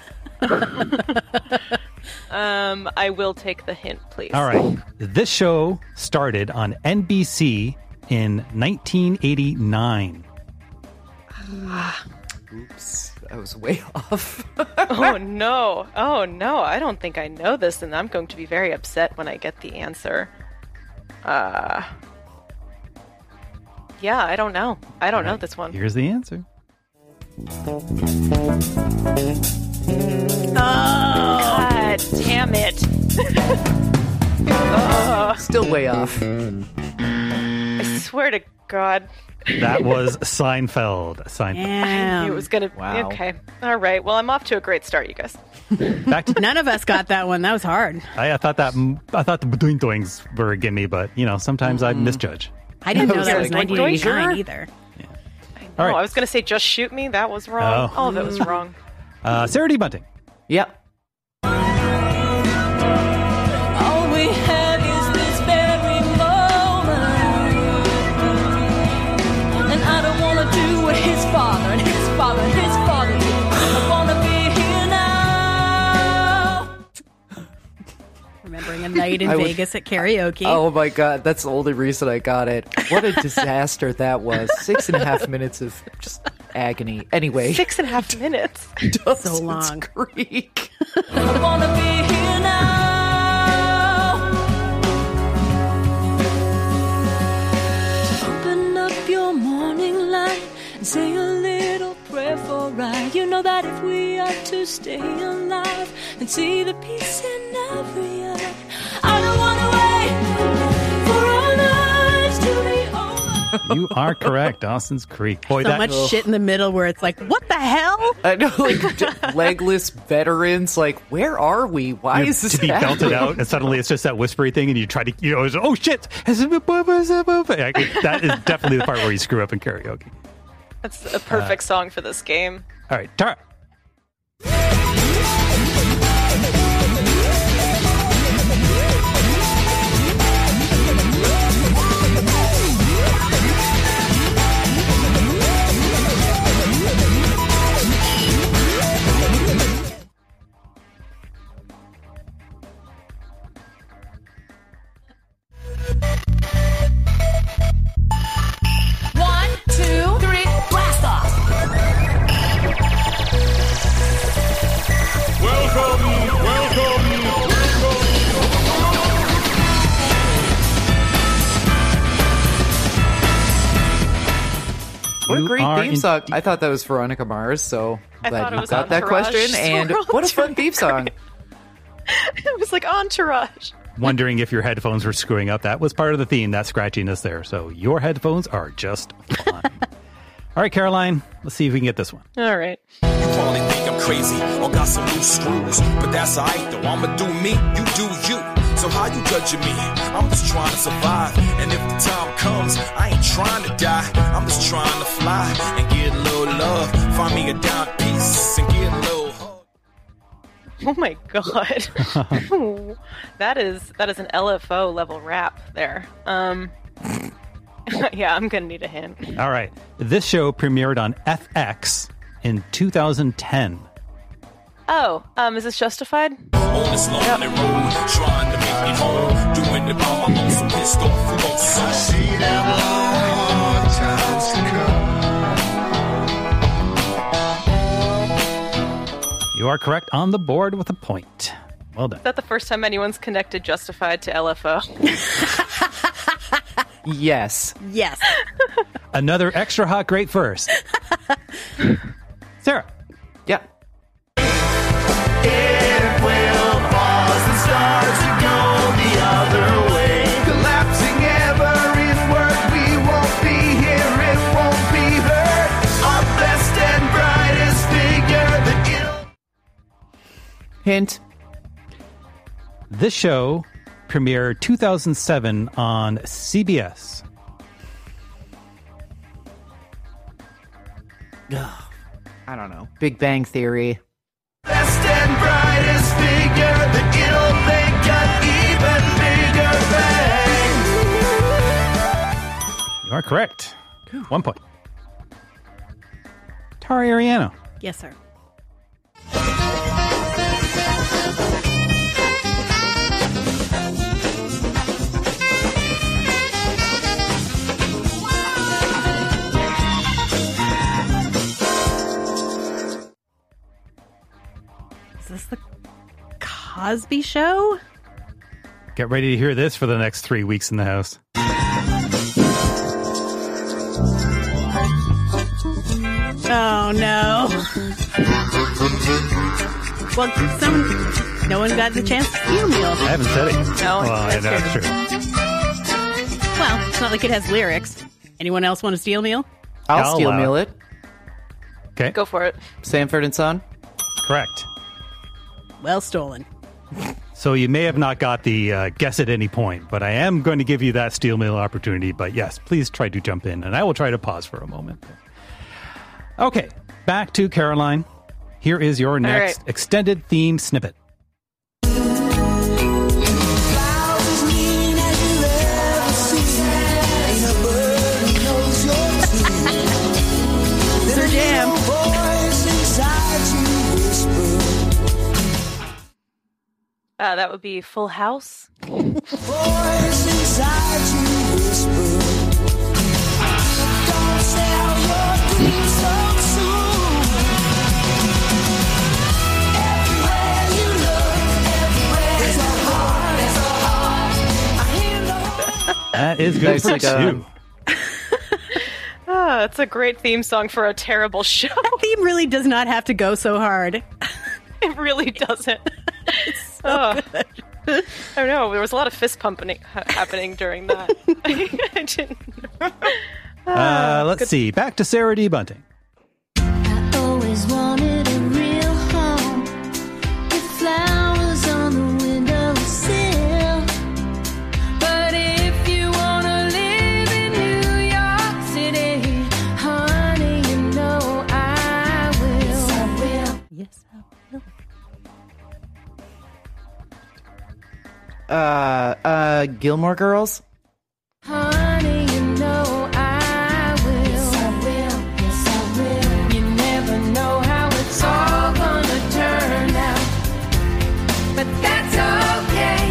um, I will take the hint, please. All right. This show started on N B C in nineteen eighty-nine. Oops, I was way off. Oh no! Oh no! I don't think I know this, and I'm going to be very upset when I get the answer. Uh, yeah, I don't know. I don't know this one. Here's the answer. Oh, God damn it! Oh, Still way off. I swear to God, That was Seinfeld. Seinfeld. I knew it was going to. Wow. Okay. All right. Well, I'm off to a great start, you guys. Back to, None of us got that one. That was hard. I, I thought that I thought the doing doings were a gimme, but you know sometimes I misjudge. I didn't know was that was like, nineteen eighty-nine either. Oh, All right. I was going to say just shoot me. That was wrong. Oh. All of it was wrong. Uh, Sarah D. Bunting. Yep. All we have is this very moment. And I don't want to do what his father and his father and his father did. I want to be here now. Remembering a night in I would- Vegas at karaoke. Oh my god, that's the only reason I got it. What a disaster that was. Six and a half minutes of just agony. Anyway. Six and a half minutes. So long. Creek. I want to be here now. Open up your morning light and say a little prayer for right. You know that if we are to stay alive and see the peace in every eye, I don't want to wait for our lives to be over. You are correct. Dawson's Creek. Boy, So that much shit in the middle where it's like, what the hell? I know, like, just legless veterans, like, where are we? Why you- is this to be happening? belted out, and suddenly it's just that whispery thing, and you try to, you know, it's, oh shit! That is definitely the part where you screw up in karaoke. That's a perfect song for this game. All right, Tara. One, two, three, blast off! Welcome, welcome, What a You great are theme in- song. I thought that was Veronica Mars, so I glad thought it you was got that Entourage. question. And Swirl what a fun doing theme song. It was like Entourage. Wondering if your headphones were screwing up. That was part of the theme, that scratchiness there. So your headphones are just fine. All right, Caroline, let's see if we can get this one. All right. You probably think I'm crazy or got some loose screws, but that's alright though. I'ma do me, you do you. So how you judging me? I'm just trying to survive, and if the time comes, I ain't trying to die. I'm just trying to fly and get a little love. Find me a down piece and get a little hug. Oh my god. that is that is an L F O level rap there. Um yeah, I'm gonna need a hint. All right. This show premiered on F X in two thousand ten. Oh, um, is this Justified? On this lonely road, trying to make it home, doing it by my lonesome, pissed off, who won't song? I see them long times to come. You are correct on the board with a point. Well done. Is that the first time anyone's connected Justified to L F O? Yes. Yes. Another extra hot great first. Sarah. Yeah. It will pause and start to go the other way. Collapsing ever in work, we won't be here, it won't be heard. Our best and brightest figure, the guild. Hint. This show premiered two thousand seven on C B S. I don't know. Big Bang Theory. Best and brightest figure, the guild make an even bigger bang. You are correct. One point. Tari Ariano. Yes, sir. Is this the Cosby Show? Get ready to hear this for the next three weeks in the house. Oh no. Well, some no one got the chance to see Neil. I haven't said it. No, well, that's that's good. true. Well, it's not like it has lyrics. Anyone else want to steal meal? I'll, I'll steel allow meal it. Okay. Go for it. Sanford and Son. Correct. Well stolen. So you may have not got the uh, guess at any point, but I am going to give you that steel meal opportunity. But yes, please try to jump in, and I will try to pause for a moment. Okay, back to Caroline. Here is your next right. extended theme snippet. Sir Jam. Uh, that would be Full House. That is good Nicely for done. two. Ah, it's a great theme song for a terrible show. That theme really does not have to go so hard. It really doesn't. Oh. I don't know. There was a lot of fist pumping ha- happening during that. I didn't know. Uh, let's Good. see. Back to Sarah D. Bunting. I always wanted a real home with flowers on the windowsill. But if you want to live in New York City, honey, you know I will. Yes, I will. Yes, I will. Uh, uh, Gilmore Girls. Honey, you know I will. Yes, I will. Yes, I will. You never know how it's all gonna turn out. But that's okay.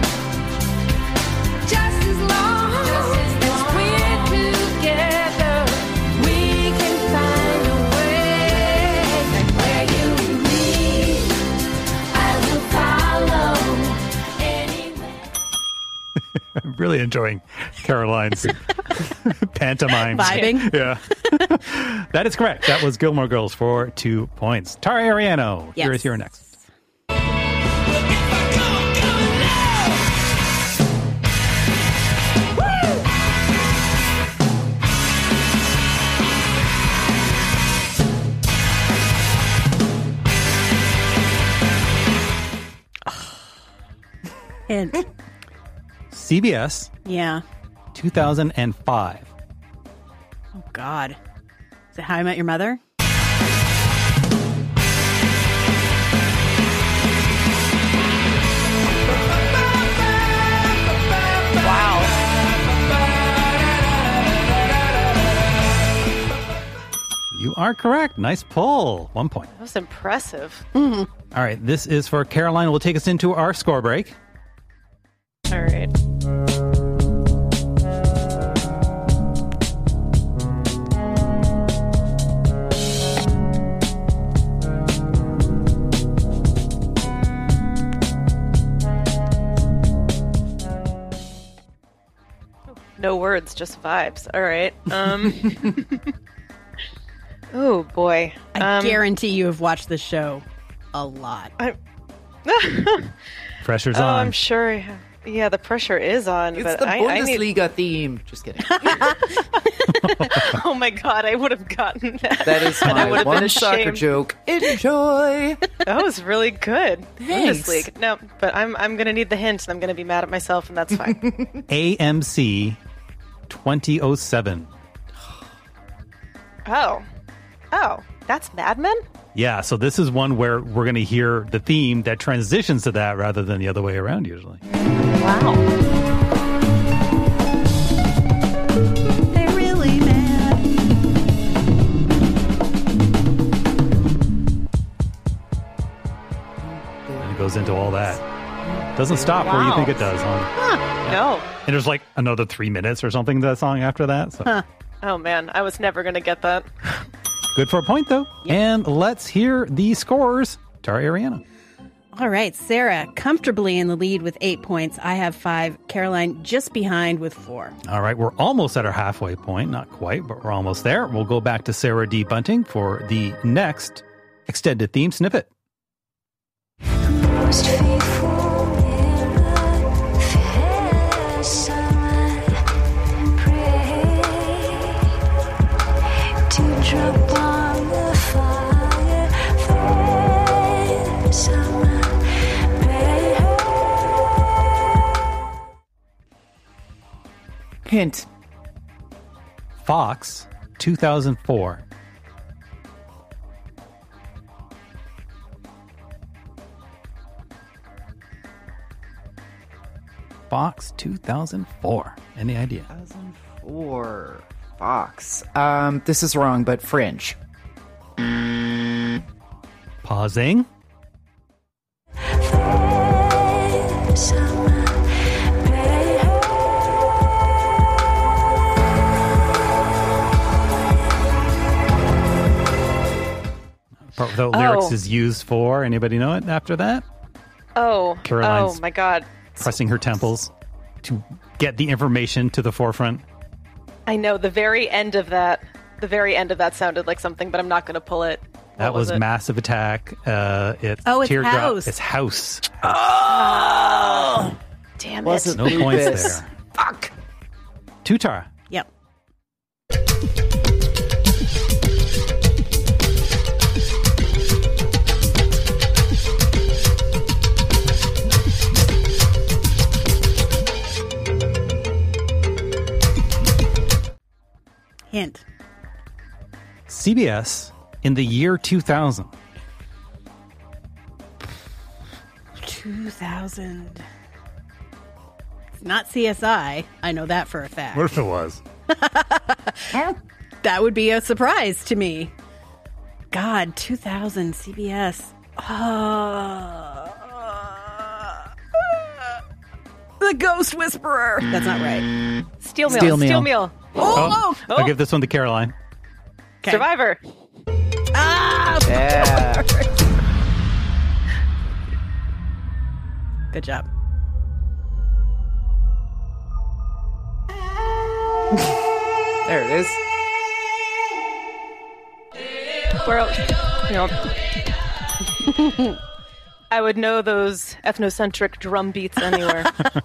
Just as long as we're together, we can find a way. And where you lead, I will follow anywhere. I'm really enjoying Caroline's pantomime. Vibing. Yeah. That is correct. That was Gilmore Girls for two points. Tara Ariano, here Yes. is your next. Hint. C B S, Yeah. two thousand five. Oh, God. Is it How I Met Your Mother? Wow. You are correct. Nice pull. One point. That was impressive. Mm-hmm. All right. This is for Caroline. We'll take us into our score break. All right. No words, just vibes. All right. Um. Oh boy. I Um, guarantee you have watched the show a lot. I, Pressure's oh, on. I'm sure. I have- Yeah, the pressure is on. It's but the I, I need... Bundesliga theme. Just kidding. Oh my god, I would have gotten that. That is And I my would have been one soccer ashamed. joke. Enjoy. That was really good. Thanks. Bundesliga. No, but I'm I'm gonna need the hint, and I'm gonna be mad at myself, and that's fine. A M C twenty oh seven. Oh, oh, that's Mad Men. Yeah, so this is one where we're going to hear the theme that transitions to that rather than the other way around usually. Wow. They're really mad. And it goes into all that. Doesn't stop where you Wow. think it does, huh? Huh. No. And there's like another three minutes or something to that song after that. So Huh. Oh man, I was never gonna get that. good for a point though. And let's hear the scores. Tara Ariano. All right, Sarah, comfortably in the lead with eight points. I have five. Caroline just behind with four. All right, we're almost at our halfway point. Not quite, but we're almost there. We'll go back to Sarah D. Bunting for the next extended theme snippet. Most faithful mirror, fair sunlight, pray. Hint. Fox, two thousand four. Fox, two thousand four. Any idea? two thousand four. Fox. Um, this is wrong, but Fringe. Pausing. Part the lyrics Oh. is used for. Anybody know it after that? Oh, Caroline's oh my God. pressing her temples to get the information to the forefront. I know the very end of that. The very end of that sounded like something, but I'm not going to pull it. What That was, it? Massive Attack. Uh, it's Oh, it's Teardrop. House. It's House. Oh, damn it! Wasn't No Lupus. points there. Fuck. Tutar. Yep. Hint. C B S in the year two thousand. two thousand. It's not C S I. I know that for a fact. What if it was? That would be a surprise to me. God, two thousand C B S. Uh, the Ghost Whisperer. That's not right. Steel Meal. Steel Meal. Steel Meal. Oh, oh, I'll give this one to Caroline. Survivor. Ah! Yeah. Good job. There it is. Where else? You know, I would know those ethnocentric drum beats anywhere.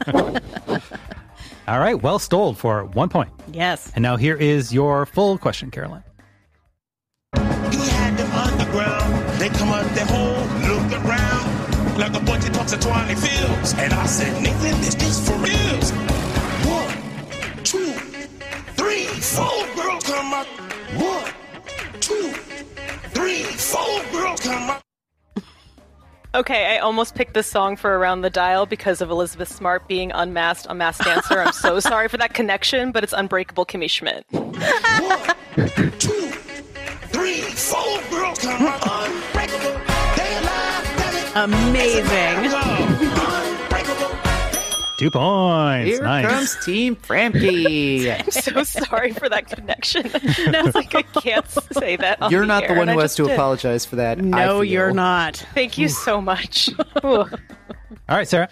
All right, well stole for one point. Yes. And now here is your full question, Caroline. You had them underground. They come out the hole, look around like a bunch of talks of Twilight Fields. And I said, Nathan, is this for reals? One, two, three, four girls come out. One, two, three, four girls come out. Okay, I almost picked this song for Around the Dial because of Elizabeth Smart being unmasked, a masked dancer. I'm so sorry for that connection, but it's Unbreakable Kimmy Schmidt. One, two, three, four girls come out. Unbreakable. They alive, damn it. Amazing. Two points. Here nice. comes Team Framke. I'm so sorry for that connection. And I was like, I can't say that on You're the not air, the one and who I has just to did. apologize for that. I No, feel. you're not. Thank you so much. Ooh. All right, Sarah.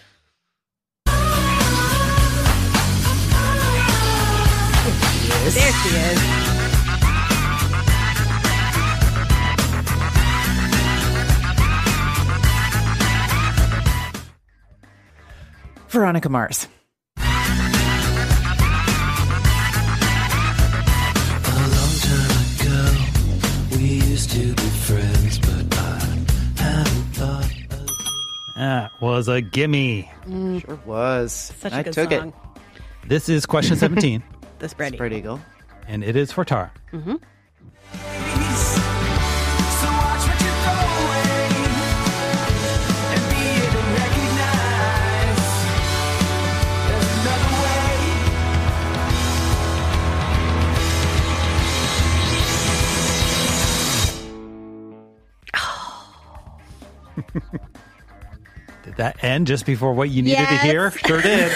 There she is. Veronica Mars. A long time ago, we used to be friends, but I haven't thought of... That was a gimme. Sure was. Such a I good took song. it. This is question seventeen, The Spread Spread Eagle. Eagle. and it is for Tara. Mm-hmm. So watch what you're going and be able to recognize there's another way. Did that end just before what you needed Yes. to hear? Sure did.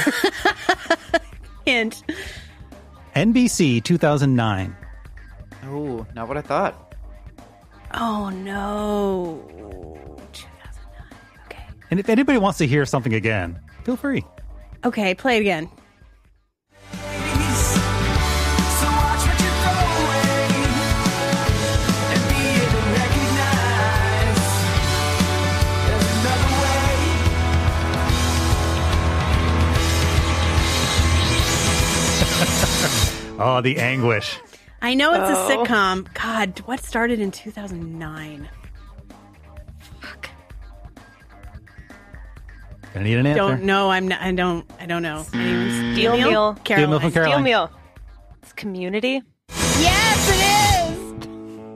Hint. N B C two thousand nine. Oh, not what I thought. Oh, no. two thousand nine. Okay. And if anybody wants to hear something again, feel free. Okay, play it again. So watch what you're going and be able to recognize there's another way. Oh, the anguish. I know it's Oh. a sitcom. God, what started in two thousand nine? Gonna need an answer. Don't know. I'm not, I don't. I don't know. Anyways. Steel Meal. Steel Meal from Steel Caroline. Meal. It's Community. Yes, it is.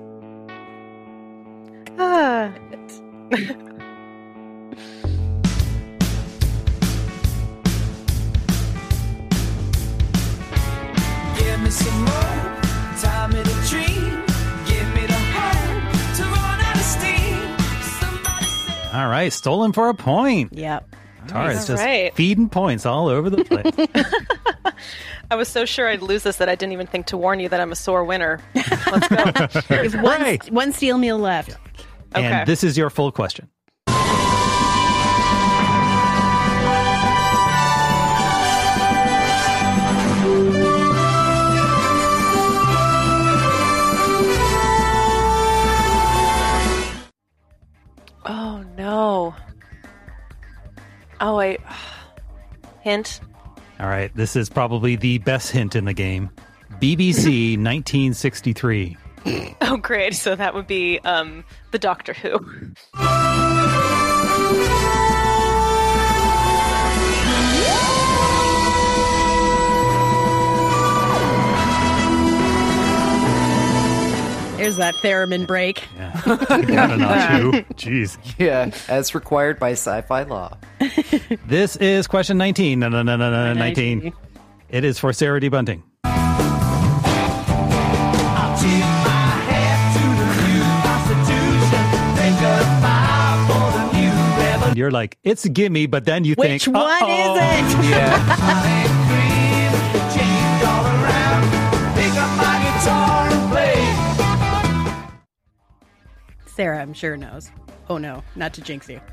Ah. Give me some more time in a dream. Give me the hope to run out of steam. All right, stolen for a point. Yep. Tara is All just right. feeding points all over the place. I was so sure I'd lose this that I didn't even think to warn you that I'm a sore winner. Let's go. There's one, one steel meal left. Okay. And this is your full question. Oh, no. Oh, wait. Hint? All right, this is probably the best hint in the game. B B C nineteen sixty-three. Oh, great. So that would be um, the Doctor Who. There's that theremin break. Down a notch, Who. Jeez. Yeah, as required by sci-fi law. This is question nineteen. No, no, no, no, no, nineteen. It is for Sarah D. Bunting. I'll tip my hat to the new Constitution. Take a bow for the new revolution. And you're like, it's a gimme, but then you Which think, one uh-oh. is it? Yeah. Change all around. Pick up my guitar and play. Sarah, I'm sure knows. Oh no, not to jinx you.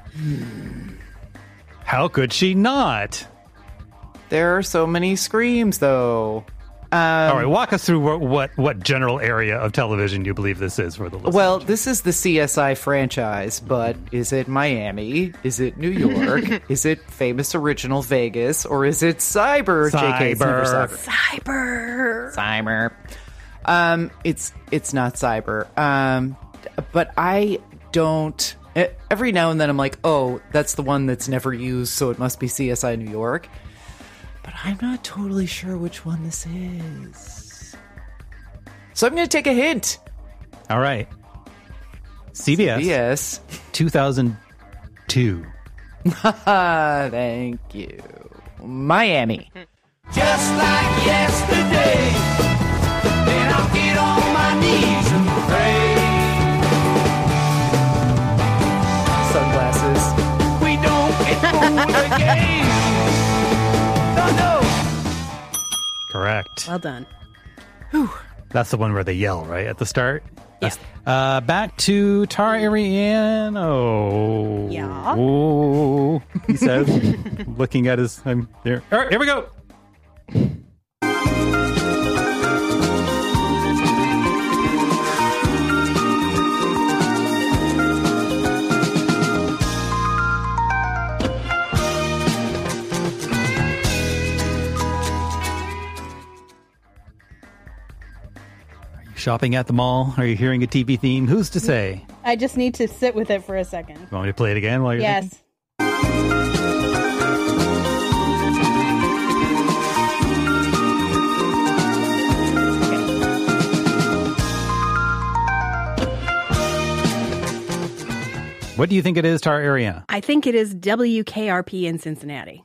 How could she not? There are so many screams, though. Um, All right, walk us through what, what what general area of television you believe this is for the listeners. Well, this is the C S I franchise, but is it Miami? Is it New York? Is it famous original Vegas? Or is it Cyber? J K, it's never Cyber. Cyber. Cyber. Um, it's it's not Cyber. Um, but I don't. Every now and then I'm like, oh, that's the one that's never used, so it must be C S I New York. But I'm not totally sure which one this is. So I'm going to take a hint. All right. C B S. C B S. two thousand two. Thank you. Miami. Just like yesterday. Then I'll get on my knees and pray. Sunglasses. We don't get fooled again. No, no. Correct. Well done. That's the one where they yell, right, at the start? Yeah. Uh, back to Tara Ariano. Yeah. Oh, he says, looking at his... I'm there. All right, here we go. Shopping at the mall? Are you hearing a T V theme? Who's to say? I just need to sit with it for a second. You want me to play it again while you're Yes. thinking? What do you think it is, Tara Ariana? I think it is W K R P in Cincinnati.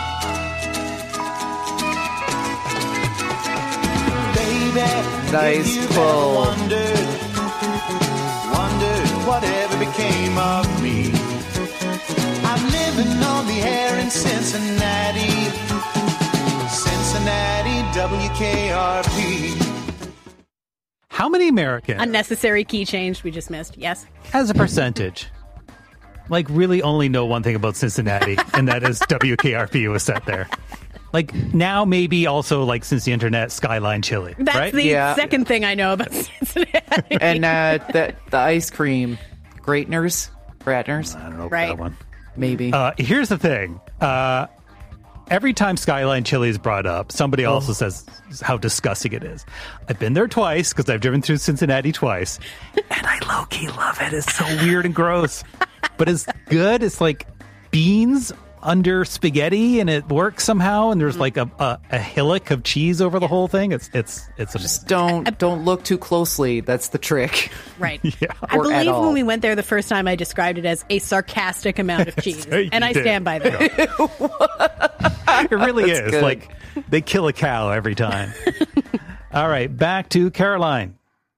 Nice pull. Wondered, wondered whatever became of me. I'm living on the air in Cincinnati. Cincinnati, W K R P. How many Americans, Unnecessary key change we just missed. Yes. as a percentage, like really only know one thing about Cincinnati, and that is W K R P was set there? Like now, maybe also like since the internet, Skyline Chili, That's right? the Yeah. second thing I know about Cincinnati. And uh, the, the ice cream. Greatners? Gratners? I don't know Right. that one. Maybe. Uh, here's the thing. Uh, every time Skyline Chili is brought up, somebody Oh. also says how disgusting it is. I've been there twice because I've driven through Cincinnati twice, and I low-key love it. It's so weird and gross, but it's good. It's like beans under spaghetti, and it works somehow. And there's like a, a, a hillock of cheese over the whole thing. It's it's it's a, Just don't don't look too closely. That's the trick. Right. yeah. I Or at believe all. when we went there the first time, I described it as a sarcastic amount of cheese. You And I did. stand by that. It really That's is good. like they kill a cow every time. All right, back to Caroline.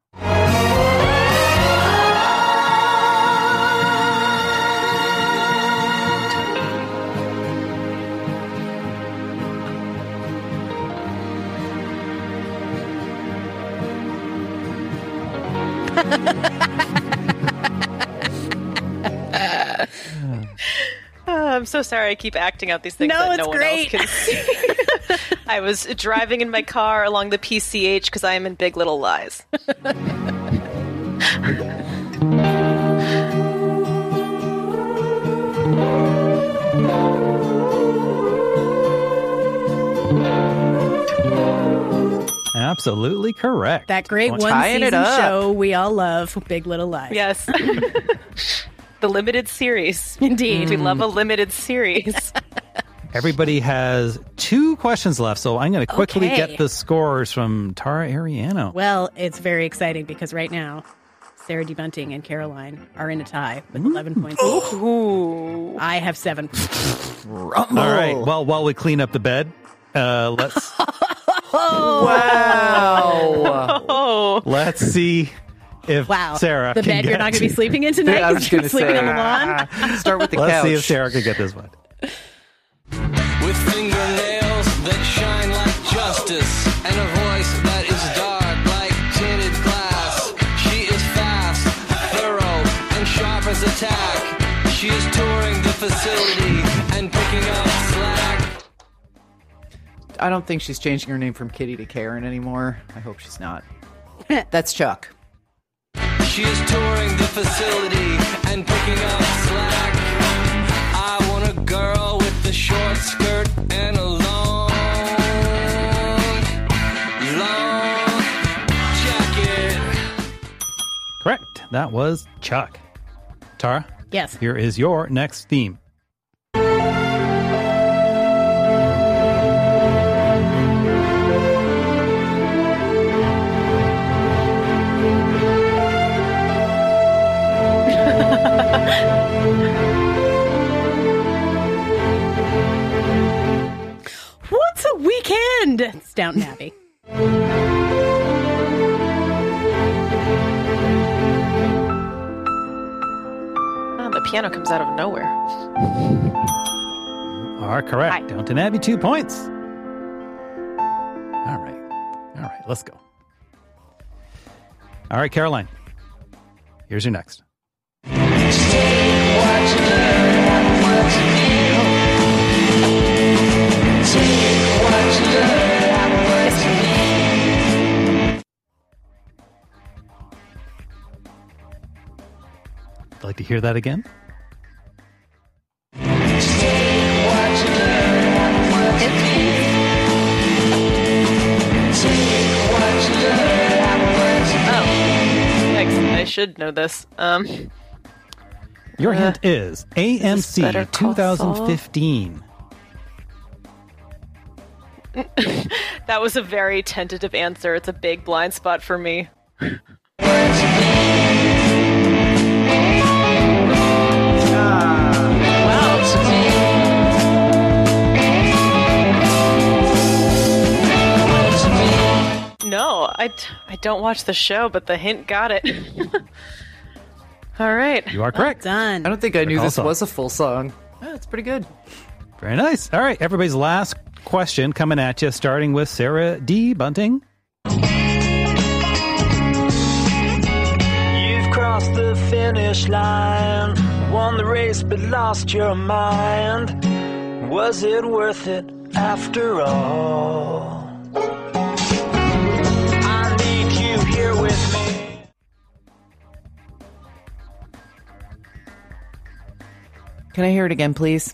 Oh, I'm so sorry. I keep acting out these things No, that it's no one great. else can see. I was driving in my car along the P C H because I am in Big Little Lies. Absolutely correct. That great Point. one Tying it season up. show we all love, Big Little Lies. Yes. The limited series. Indeed. We love a limited series. Everybody has two questions left, so I'm going to quickly Okay. get the scores from Tara Ariano. Well, it's very exciting because right now, Sarah D. Bunting and Caroline are in a tie with eleven points each. Ooh. I have seven. Rumble. All right. Well, while we clean up the bed, uh, let's Wow. Oh. let's see if Wow. Sarah the can bed get you're not going to be sleeping in tonight I was because you're gonna sleeping say. on the lawn? Start with the Let's couch. see if Sarah can get this one. With fingernails that shine like justice and a voice that is dark like tinted glass. She is fast, thorough, and sharp as a tack. She is touring the facility and picking up slack. I don't think she's changing her name from Kitty to Karen anymore. I hope she's not. That's Chuck. She is touring the facility and picking up slack. I want a girl with a short skirt and a long, long jacket. Correct. That was Chuck. Tara? Yes. Here is your next theme. What's a weekend? It's Downton Abbey. Oh, the piano comes out of nowhere. Are correct. Hi. Downton Abbey, two points. All right. All right, let's go. All right, Caroline. Here's your next. Like to hear that again? Oh. Yikes, I should know this. Um, Your hint is A M C Better Call twenty fifteen. that was a very tentative answer. It's a big blind spot for me. No, I, d- I don't watch the show, but the hint got it. All right. You are correct. Done. I don't think I knew Call this song. was a full song. Oh, it's pretty good. Very nice. All right, everybody's last question coming at you, starting with Sarah D. Bunting. You've crossed the finish line, won the race but lost your mind. Was it worth it after all? I need you here with me. Can I hear it again, please?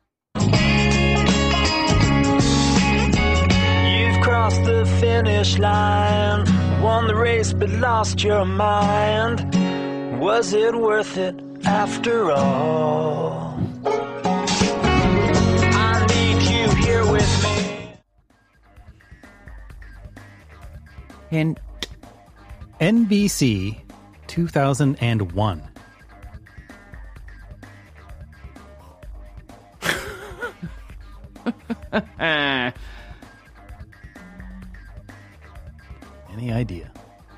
You've crossed the finish line, won the race but lost your mind. Was it worth it after all? Hint. N B C two thousand one. Any idea?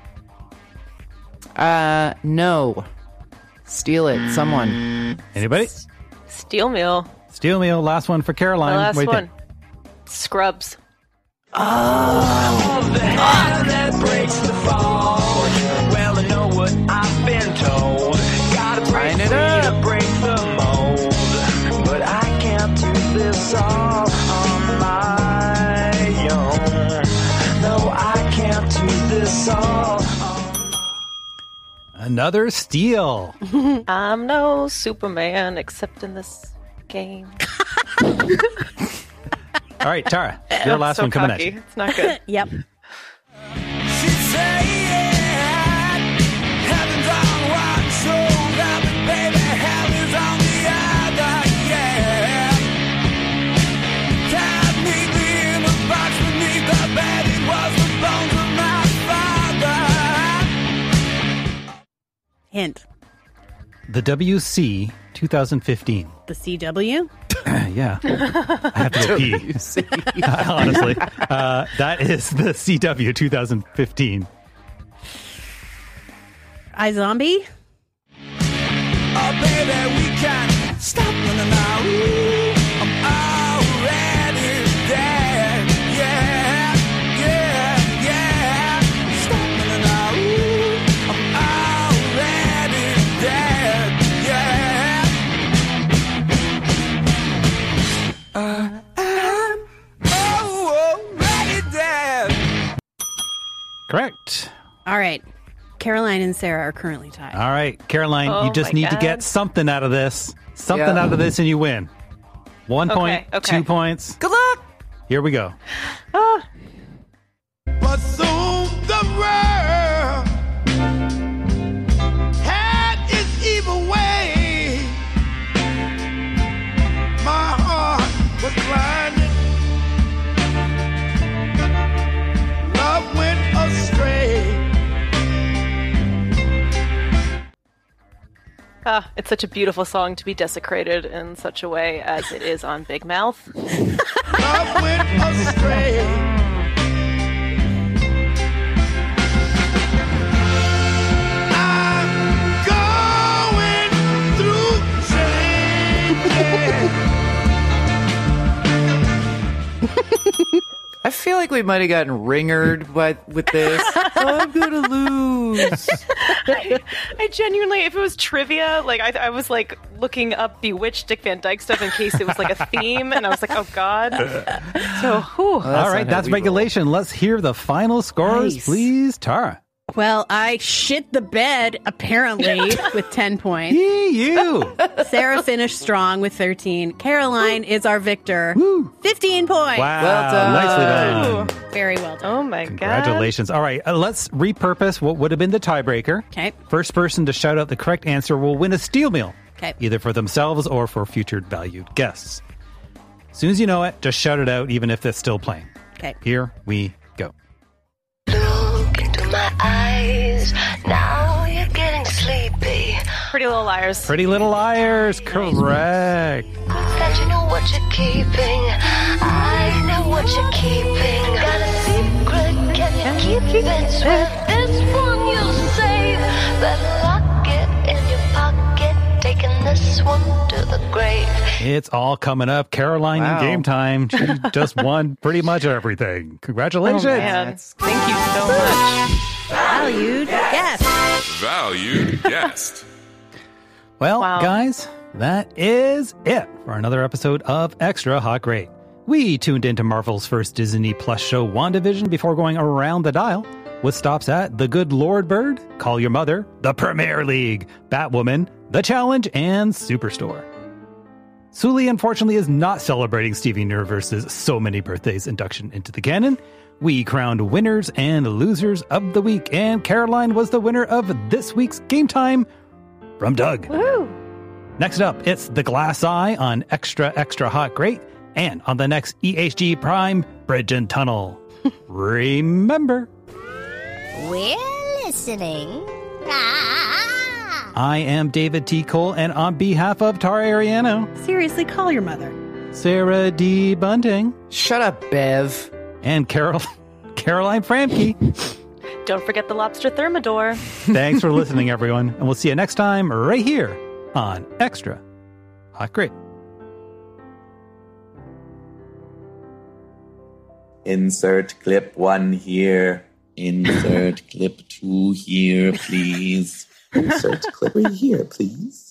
Uh, no. Steal it, someone. Anybody? Steel Mill. Steel Mill, last one for Caroline. The last What do you one. think? Scrubs. Oh, the hand that breaks the fall. Well, I know what I've been told. Gotta break free to break the mold. But I can't do this all on my own. No, I can't do this all. Another steal. I'm no Superman except in this game. All right, Tara, your last so one coming cocky. at you. It's not good. Yep. Hint. The W C twenty fifteen. The C W? Yeah. I have to go pee. Honestly. Uh, that is the C W twenty fifteen. iZombie? Oh, baby, we can stop running now. Ooh, I'm already dead. Yeah, yeah, yeah. Stop running now. Ooh, I'm already dead. Yeah. Uh, I'm already dead. Correct. All right. Caroline and Sarah are currently tied. All right, Caroline, Oh you just my need to God. get something out of this. Something Yeah. out of this and you win. One Okay, point, okay. two points. Good luck. Here we go. Ah, But soon the world had its evil way. My heart was blinded. Love went astray. ah, it's such a beautiful song to be desecrated in such a way as it is on Big Mouth. Love went astray. I'm going through changes. I feel like we might have gotten ringered by, with this. I'm gonna lose. I, I genuinely, if it was trivia, like I, I was like looking up Bewitched Dick Van Dyke stuff in case it was like a theme, and I was like, oh god. So, whew. Well, All not right, how that's we roll. regulation. Let's hear the final scores, Nice. please, Tara. Well, I shit the bed, apparently, with ten points. Yee, you. Sarah finished strong with thirteen. Caroline is our victor. fifteen points. Wow, Well done. nicely done. Very well done. Oh my god. Congratulations. All right, uh, let's repurpose what would have been the tiebreaker. Okay. First person to shout out the correct answer will win a steel meal, Okay. either for themselves or for future valued guests. As soon as you know it, just shout it out, even if it's still playing. Okay. Here we go. Look into my eyes. Now you're getting sleepy. Pretty Little Liars. Pretty Little Liars, correct. That you know what you're keeping. I know what you're keeping. Got a secret, can you keep it? Swear this one you'll save. Better lock it in your pocket. Taking this one to the grave. It's all coming up. Caroline Wow. in Game Time. She just won pretty much everything. Congratulations. Oh, man. Thank you so much. Valued guest. Valued guest. Well, Wow. guys, that is it for another episode of Extra Hot Great. We tuned into Marvel's first Disney Plus show, WandaVision, before going around the dial with stops at The Good Lord Bird, Call Your Mother, The Premier League, Batwoman, The Challenge, and Superstore. Sully, unfortunately, is not celebrating Steven Universe's So Many Birthdays induction into the canon. We crowned winners and losers of the week, and Caroline was the winner of this week's Game Time from Doug. Woo! Next up, it's The Glass Eye on Extra Extra Hot Great, and on the next E H G Prime, Bridge and Tunnel. Remember, We're listening. Ah! I am David T. Cole, and on behalf of Tara Ariano, Seriously, call your mother. Sarah D. Bunting, Shut up, Bev. and Carol, Caroline Framke. Don't forget the lobster thermidor. Thanks for listening, everyone, and we'll see you next time right here on Extra Hot Great. Insert clip one here. Insert clip two here, please. Insert clip three here, please.